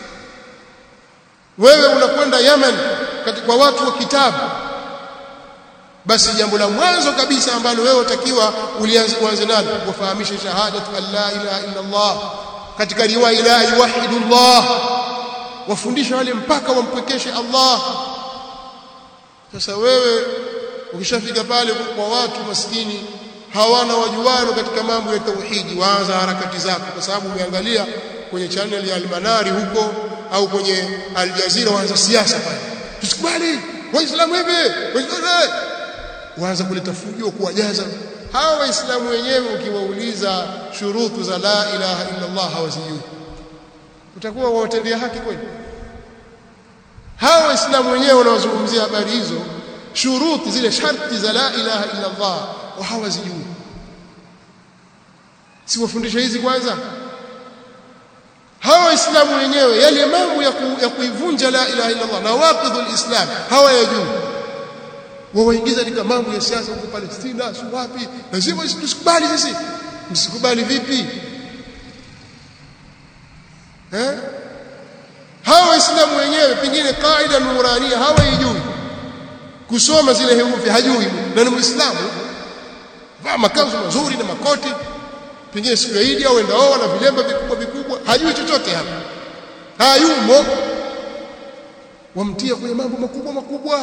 Wewe unakwenda Yemen kwa watu wa kitabu, basi jambo la mwanzo kabisa ambalo wewe utakiwa ulianze kuanza nalo kufahamisha shahadatu an la ilaha illa Allah. Katika riwaya la yuwahidullah, wafundisha wale mpaka wampwekeshe Allah. Sasa wewe ukishafika pale kwa watu maskini hawana wajuano katika mambo ya tauhidi, waanza harakati zako, kwa sababu umeangalia kwenye channel ya Al-Manari huko au kwenye Al Jazeera waanza siasa pale, tusikubali waislamu hivi, waislamu waanza kuleta fujo, kuwajaza hawa waislamu wenyewe. Ukiwauliza shurutu za la ilaha illa Allah hawazijui, utakuwa wawatendea haki kweli? Hawa waislamu wenyewe wanaozungumzia habari hizo, shuruti zile, sharti za la ilaha illa Allah hawazijui. Si wafundisha hizi kwanza? Hawa waislamu wenyewe yale mambo ya, ku, ya kuivunja la ilaha illa Allah na waqidul islam hawayajui, wawaingiza katika mambo ya siasa huko Palestina, si wapi, lazima tusikubali. Sisi msikubali vipi? Eh? Hawa waislamu wenyewe pengine kaida nurania hawajui kusoma zile herufi, hajui, na ni muislamu, vaa makanzu mazuri na makoti, pengine siku ya Eid au enda oa na vilemba vikubwa vikubwa, hajui chochote hapa, hayumo, wamtia kwenye mambo makubwa makubwa.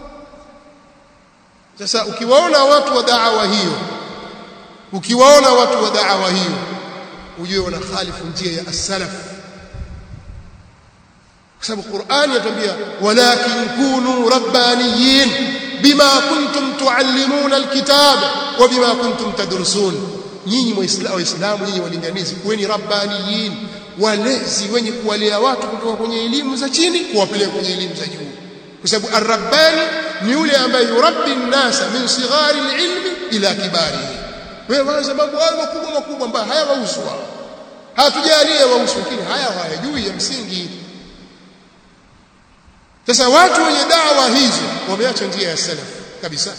Sasa ukiwaona watu wa da'wa hiyo, ukiwaona watu wa da'wa hiyo, ujue wana khalifu njia ya as-salaf, kwa sababu Qur'ani yatuambia walakin kunu rabbaniyin bima kuntum tuallimuna alkitaba wa bima kuntum tadrusun. Nyinyi waislamu, nyinyi walinganizi, kuweni rabbaniyin, walezi wenye kuwalea watu kutoka kwenye elimu za chini kuwapeleka kwenye elimu za juu, kwa sababu ar-rabbani ni yule ambaye yurabbi an-nasa min sighari al-ilmi ila kibarihi. Wewe waanza mambo hayo makubwa makubwa ambayo hayawahusu wao, hatujalia wahusu, lakini haya hawajui ya msingi. Sasa watu wenye dawa hizo wameacha njia ya salaf kabisa,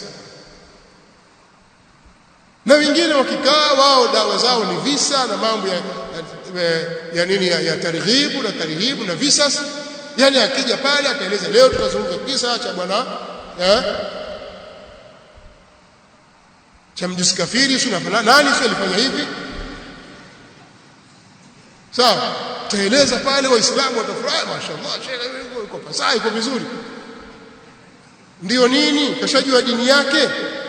na wengine wakikaa wao dawa zao ni visa na mambo ya, ya, ya nini ya, ya targhibu na tarhibu na visas. Yani akija pale ataeleza leo tutazungumza kisa cha bwana eh cha mjusi kafiri sio nafanya nani sio alifanya hivi sawa taeleza pale waislamu watafurahi mashaallah shehe yuko fasaha iko vizuri ndio nini kashajua dini yake.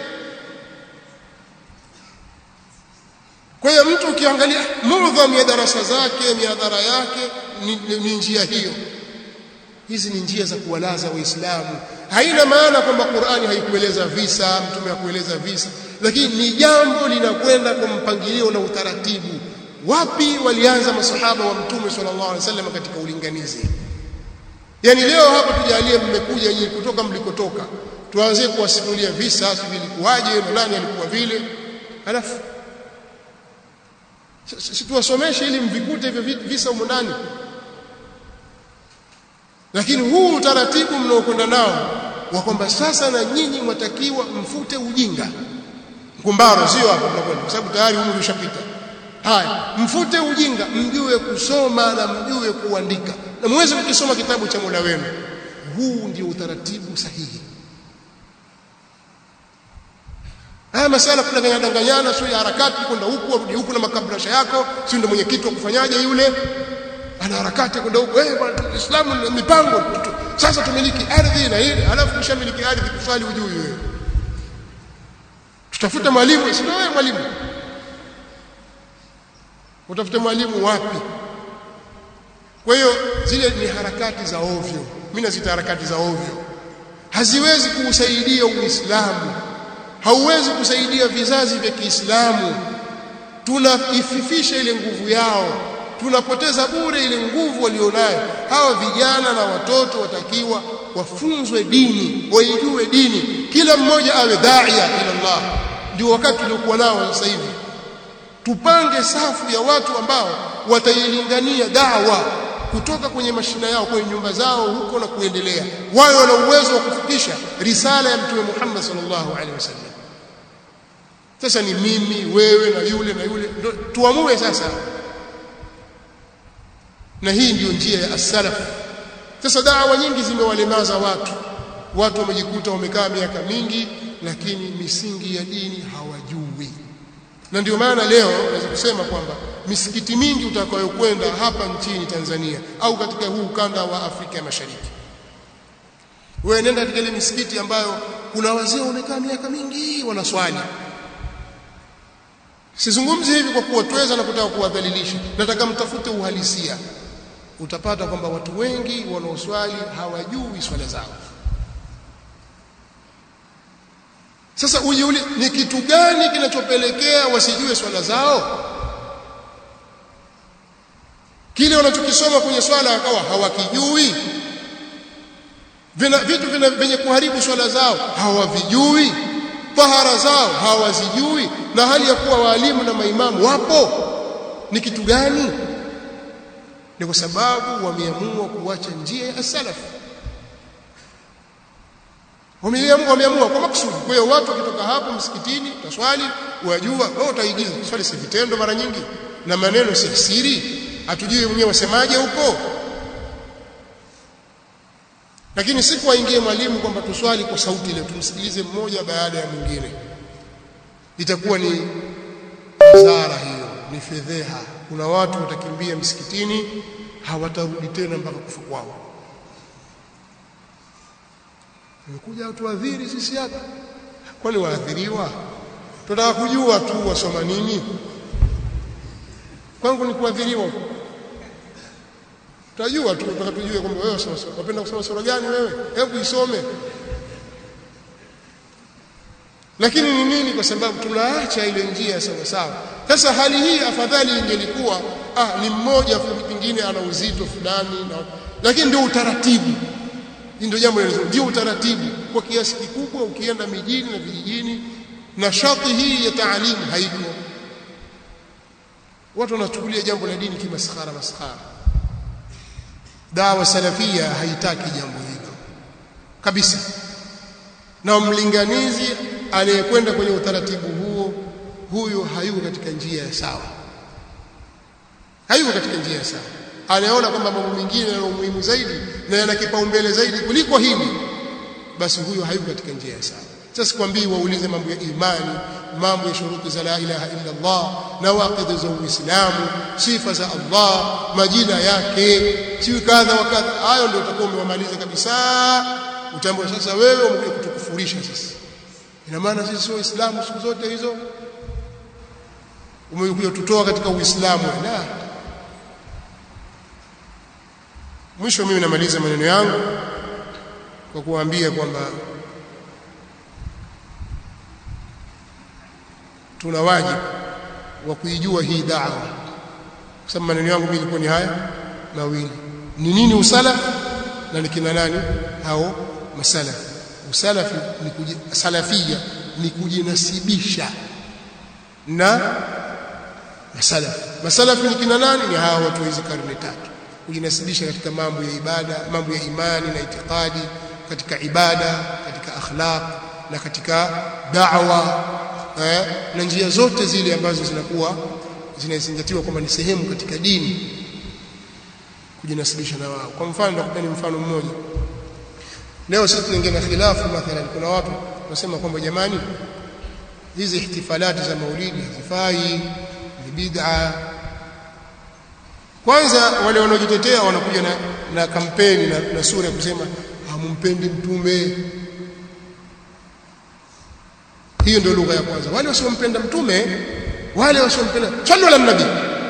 Kwa hiyo mtu ukiangalia muadhamu ya darasa zake miadhara yake ni, ni, ni njia hiyo. Hizi ni njia za kuwalaza waislamu. Haina maana kwamba Qur'ani haikueleza visa, mtume hakueleza visa, lakini ni jambo linakwenda kwa mpangilio na utaratibu. Wapi walianza masahaba wa mtume sallallahu alaihi wasallam katika ulinganizi? Yaani leo hapa tujalie mmekuja nyinyi kutoka mlikotoka, tuanze kuwasimulia visa vilikuwaje na nani alikuwa vile, alafu si tuwasomeshe ili mvikute hivyo visa humo ndani. Lakini huu utaratibu mnaokwenda nao wa kwamba sasa na nyinyi mwatakiwa mfute ujinga, kumbaro sio hapo tunakwenda, kwa sababu tayari humu ushapita. Haya, mfute ujinga, mjue kusoma na mjue kuandika, na muweze kukisoma kitabu cha Mola wenu. Huu ndio utaratibu sahihi. Haya masala kudanganya danganyana sio ya harakati kwenda huku arudi huku na makabrasha yako, sio ndio mwenyekiti wa kufanyaje yule ana harakati kwenda huku, eh bwana Uislamu ni mipango, sasa tumiliki ardhi na ile, alafu tushamiliki ardhi kuswali ujui wewe. Tutafuta mwalimu, sio wewe mwalimu. Utafuta mwalimu wapi? Kwa hiyo zile ni harakati za ovyo. Mimi nazita harakati za ovyo. Haziwezi kuusaidia Uislamu. Hauwezi kusaidia vizazi vya Kiislamu. Tunaififisha ile nguvu yao. Tunapoteza bure ile nguvu walionayo. Hawa vijana na watoto watakiwa wafunzwe dini, waijue dini. Kila mmoja awe daia ila Allah. Ndio wakati tuliokuwa nao sasa hivi. Tupange safu ya watu ambao watailingania da'wa kutoka kwenye mashina yao, kwenye nyumba zao huko na kuendelea. Wao wana uwezo wa kufikisha risala ya Mtume Muhammad sallallahu alaihi wasallam. Sasa ni mimi, wewe na yule na yule, tuamue sasa. Na hii ndiyo njia ya as-salaf. Sasa da'wa nyingi zimewalemaza watu. Watu wamejikuta wamekaa miaka mingi lakini misingi ya dini hawajui. Na ndio maana leo naweza kusema kwamba misikiti mingi utakayokwenda hapa nchini Tanzania au katika huu ukanda wa Afrika ya Mashariki, wewe nenda katika ile misikiti ambayo kuna wazee wamekaa miaka mingi wanaswali. Sizungumzi hivi kwa kuwatweza na kutaka kuwadhalilisha, nataka mtafute uhalisia. Utapata kwamba watu wengi wanaoswali hawajui swala zao. Sasa ujiuli ni kitu gani kinachopelekea wasijue swala zao? Kile wanachokisoma kwenye swala akawa hawakijui. Vina vitu vina vyenye kuharibu swala zao hawavijui. Tahara zao hawazijui, na hali ya kuwa walimu na maimamu wapo. Ni kitu gani? Ni kwa sababu wameamua kuacha njia ya salaf. Wameamua wameamua kwa makusudi. Kwa hiyo watu kutoka hapo msikitini utaswali, wajua wao utaigiza swali si vitendo mara nyingi na maneno si siri, hatujui mwenyewe wasemaje huko. Lakini siku waingie mwalimu kwamba tuswali kwa sauti ile, tumsikilize mmoja baada ya mwingine, itakuwa ni hasara hiyo, ni fedheha. Kuna watu watakimbia msikitini, hawatarudi tena mpaka kufa kwao. Umekuja utuadhiri sisi hapa. Kwani waadhiriwa? Tunataka kujua tu wasoma nini. Kwangu ni kuadhiriwa. Tutajua tu, tunataka tujue kwamba wewe unapenda kusoma sura gani wewe? Hebu isome. Lakini ni nini? Kwa sababu tunaacha ile njia sawa sawa. Sasa hali hii afadhali ingelikuwa ah ni mmoja mwingine ana uzito fulani na, lakini ndio utaratibu. Ndio jambo hilo, ndio utaratibu kwa kiasi kikubwa. Ukienda mijini na vijijini, na shati hii ya taalimu haiko. Watu wanachukulia jambo la dini kimaskhara maskhara. Dawa salafia haitaki jambo hilo kabisa. Na mlinganizi anayekwenda kwenye utaratibu huo, huyo hayuko katika njia ya sawa. Hayuko katika njia ya sawa. Anaona kwamba mambo mengine yana umuhimu zaidi na yana kipaumbele zaidi kuliko hili, basi huyo hayuko katika njia ya sawa. Sasa sikwambii waulize mambo ya imani, mambo ya shuruti za la ilaha illa Allah, nawaqidhi za Uislamu, sifa za Allah, majina yake, si kadha wa kadha. Hayo ndio utakuwa umewamaliza kabisa. Utaambiwa sasa wewe umekuja kutukufurisha sisi. Ina maana sisi sio Waislamu siku zote hizo? Umekuja tutoa katika Uislamu? La. Mwisho mimi namaliza maneno yangu kwa kuambia kwamba tuna wajibu wa kuijua hii da'wa. Kwa sababu maneno yangu mimi ilikuwa ni haya mawili. Ni nini usalaf na ni kina nani hao masalaf? Usalafi ni kuji, salafia ni kujinasibisha na masalaf. Masalafi ni kina nani? Ni hao watu hizi karne tatu. Kujinasibisha katika mambo ya ibada, mambo ya imani na itikadi, katika ibada, katika akhlaq na katika da'wa, eh, na njia zote zile ambazo zinakuwa zinazingatiwa kwamba ni sehemu katika dini, kujinasibisha na wao. Kwa mfano nakupeni mfano mmoja. Leo sisi tunaingia na khilafu, mathalan kuna watu wanasema kwamba jamani, hizi ihtifalati za maulidi hazifai, ni bid'a. Kwanza wale wanaojitetea wanakuja na, na kampeni na, na sura ya kusema hamumpendi mtume. Hiyo ndio lugha ya kwanza. Wale wasiompenda mtume, wale wasiompenda sallu ala nabii,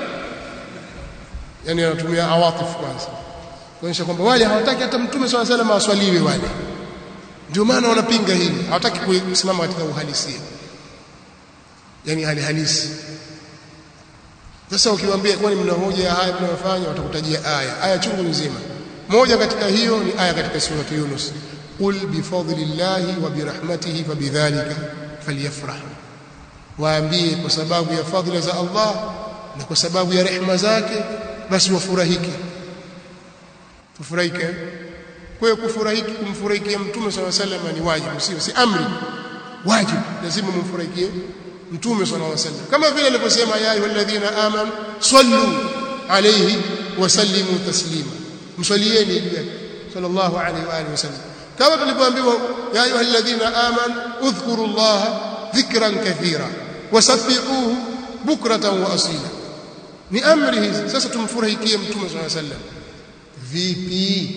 yani anatumia awatif kwanza kuonyesha kwamba wale hawataki hata mtume swalla sallam aswaliwe. Wale ndio maana wanapinga hili, hawataki kusimama katika uhalisia, yani hali halisi. Sasa ukiwaambia kwani mna hoja ya haya mnayofanya, watakutajia aya aya chungu nzima. Moja katika hiyo ni aya katika sura Yunus, qul bi fadlillahi wa bi rahmatihi fa bidhalika falyafrah. Waambie kwa sababu ya fadhila za Allah na kwa sababu ya rehema zake basi wafurahike. Tufurahike. Kwa hiyo kufurahiki, kumfurahikia mtume sallallahu alaihi wasallam ni wajibu, sio si amri. Wajibu, lazima mumfurahikie mtume sallallahu alaihi wasallam, kama vile alivyosema ya ayyuhalladhina amanu sallu alayhi wa sallimu taslima, msalieni juu yake sallallahu alayhi wa alihi wasallam. Kama tulipoambiwa ya ayyuhalladhina amanu udhkurullaha dhikran kathira wasabbihuhu bukratan wa asila. Ni amri hizi. Sasa tumfurahikie mtume sallallahu alayhi wasallam vipi?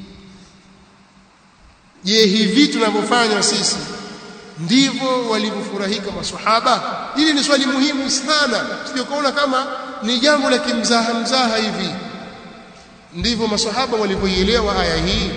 Je, hivi tunavyofanya sisi ndivyo walivyofurahika maswahaba? Hili ni swali muhimu sana, sio kuona kama ni jambo la kimzaha mzaha hivi. Ndivyo maswahaba walivyoielewa aya hii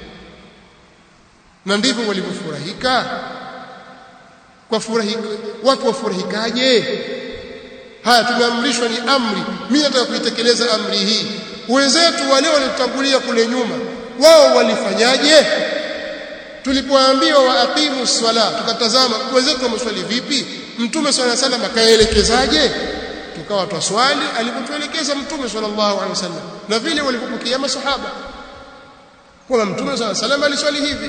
na ndivyo walivyofurahika. Kwa furahika watu wafurahikaje? Haya, tumeamrishwa, ni amri. Mimi nataka kuitekeleza amri hii. Wenzetu wale waliotangulia kule nyuma, wao walifanyaje? Tulipoambiwa waaqimu swala, tukatazama wenzetu wameswali vipi, mtume swalla sallam akaelekezaje, tukawa twaswali alipotuelekeza mtume sallallahu alaihi wasallam, na vile walipopokea masahaba kwa mtume swalla sallam aliswali hivi,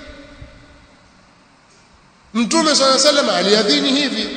mtume swalla sallam aliadhini hivi,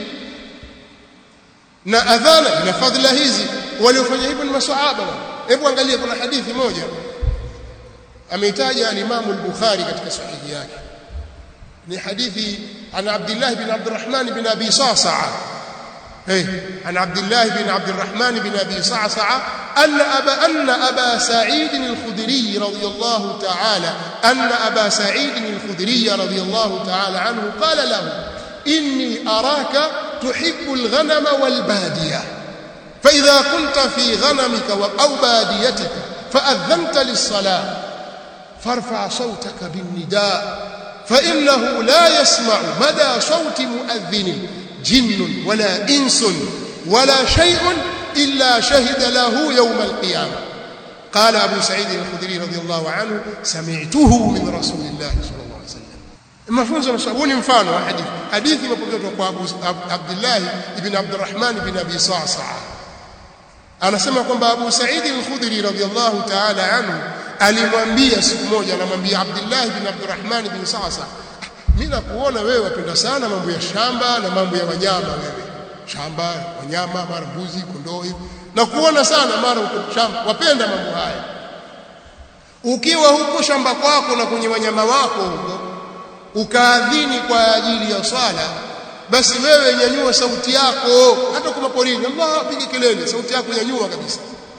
na adhana na fadhila hizi. Waliofanya hivyo ni masahaba. Hebu angalia, kuna hadithi moja ameitaja al-Imam al-Bukhari katika sahihi yake, ni hadithi an Abdullah bin Abdurrahman bin Abi Sa'sa'a, eh an Abdullah bin Abdurrahman bin Abi Sa'sa'a anna aba anna aba Sa'id al-Khudri radiyallahu ta'ala anna aba Sa'id al-Khudri radiyallahu ta'ala anhu qala lahu inni araka tuhibbu al-ghanama wal-badiyah fa idha kunta fi ghanamika aw badiyatika fa adhanta lis-salah فارفع صوتك بالنداء فإنه لا يسمع مدى صوت مؤذن جن ولا إنس ولا شيء إلا شهد له يوم القيامة. قال أبو سعيد الخدري رضي الله عنه سمعته من رسول الله صلى الله عليه وسلم. mafunzo nasabuni mfano wa hadithi hadithi imepokewa kwa Abu Abdullah ibn Abdurrahman ibn Abi Sa'sa'a, anasema kwamba Abu Sa'id al-Khudri radhiyallahu ta'ala anhu alimwambia siku moja, anamwambia Abdullah ibn Abdurrahman ibn Sa'sa, mimi nakuona wewe wapenda sana mambo ya shamba na mambo ya wanyama. Wewe shamba, wanyama, mara mbuzi, kondoo hivi, nakuona sana mara uko shamba, wapenda mambo haya. Ukiwa huko shamba kwako na kwenye wanyama wako huko, ukaadhini kwa ajili ya swala, basi wewe nyanyua sauti yako, hata kama porini Allah apige kelele, sauti yako nyanyua kabisa.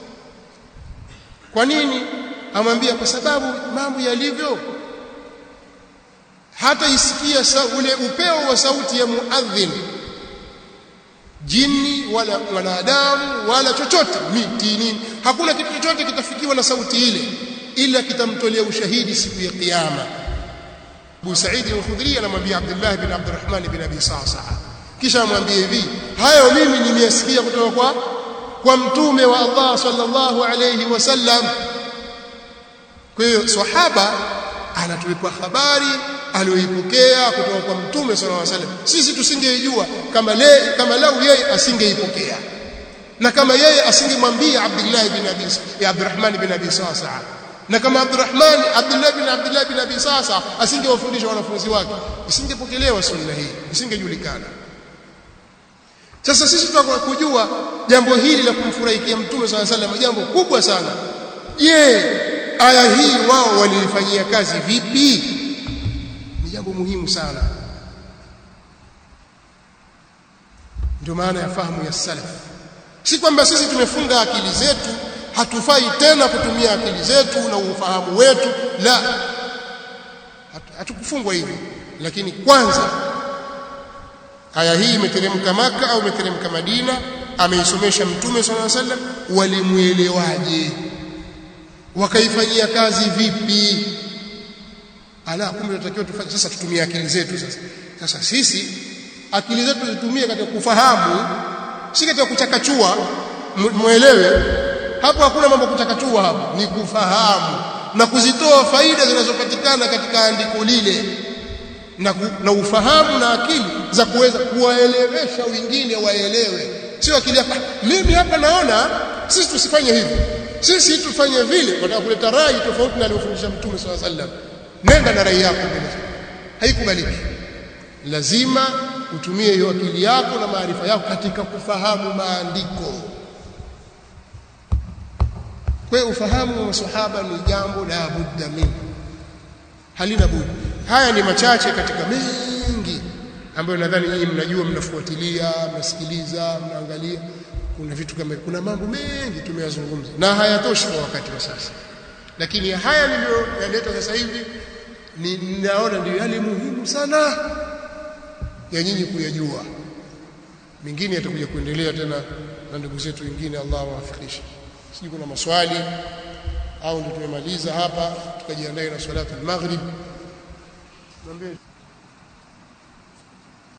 Kwa nini? Amwambia kwa sababu mambo yalivyo, hata isikia ule upeo wa sauti ya muadhin jini wala wanadamu wala chochote, miti nini, hakuna kitu chochote kitafikiwa na sauti ile ila kitamtolea ushahidi siku ya kiyama. Abu Sa'id al-Khudri anamwambia Abdullah bin Abdurrahman bin Abi Sa'sa, kisha amwambia hivi, hayo mimi nimeyasikia kutoka kwa kwa mtume wa Allah sallallahu alayhi wasallam. Kwa hiyo sahaba anatupa habari aliyoipokea kutoka kwa mtume sallallahu alayhi wasallam. Sisi tusingeijua kama le, kama lau yeye asingeipokea, na kama yeye asingemwambia Abdullah bin Abi ya Abdurrahman bin Abi Sa'sa, na kama Abdurrahman Abdullah bin Abdullah bin Abi Sa'sa asingewafundisha wanafunzi wake, isingepokelewa sunna hii, isingejulikana. Sasa sisi tunataka kujua jambo hili la kumfurahikia mtume sallallahu alayhi wasallam, jambo kubwa sana. Je, aya hii wao walifanyia kazi vipi? Ni jambo muhimu sana. Ndio maana ya fahamu ya salaf. Si kwamba sisi tumefunga akili zetu, hatufai tena kutumia akili zetu na ufahamu wetu, la, hatukufungwa hivyo. Lakini kwanza aya hii imeteremka Maka au imeteremka Madina, ameisomesha mtume sallallahu alaihi wasallam, walimuelewaje, wakaifanyia kazi vipi? Ala, kumbe tunatakiwa tufanye sasa, tutumie akili zetu sasa. Sasa sisi akili zetu zitumie katika kufahamu, si katika kuchakachua. Muelewe hapo, hakuna mambo kuchakachua hapo, ni kufahamu na kuzitoa faida zinazopatikana katika andiko lile, na, na ufahamu na akili za kuweza kuwaelewesha wengine waelewe. Sio akili hapa, mimi hapa naona sisi tusifanye hivi, sisi tufanye vile. Wataka kuleta rai tofauti na aliyofundisha mtume sallallahu alaihi wasallam, nenda na rai yako, haikubaliki. Lazima utumie hiyo akili yako na maarifa yako katika kufahamu maandiko. Kwa hiyo ufahamu wa maswahaba ni jambo la budda minhu, halina budi. Haya ni machache katika mengi ambayo nadhani nyinyi mnajua, mnafuatilia, mnasikiliza, mnaangalia. Kuna vitu kama, kuna mambo mengi tumeyazungumza na hayatoshi kwa wakati wa sasa, lakini haya niliyoyaleta sasa hivi ninaona ndio yale muhimu sana ya nyinyi kuyajua. Mengine yatakuja kuendelea tena na ndugu zetu wengine, Allah wawafikishe. Sisi kuna maswali au ndio tumemaliza hapa, tukajiandae na salatu al-maghrib. Naambia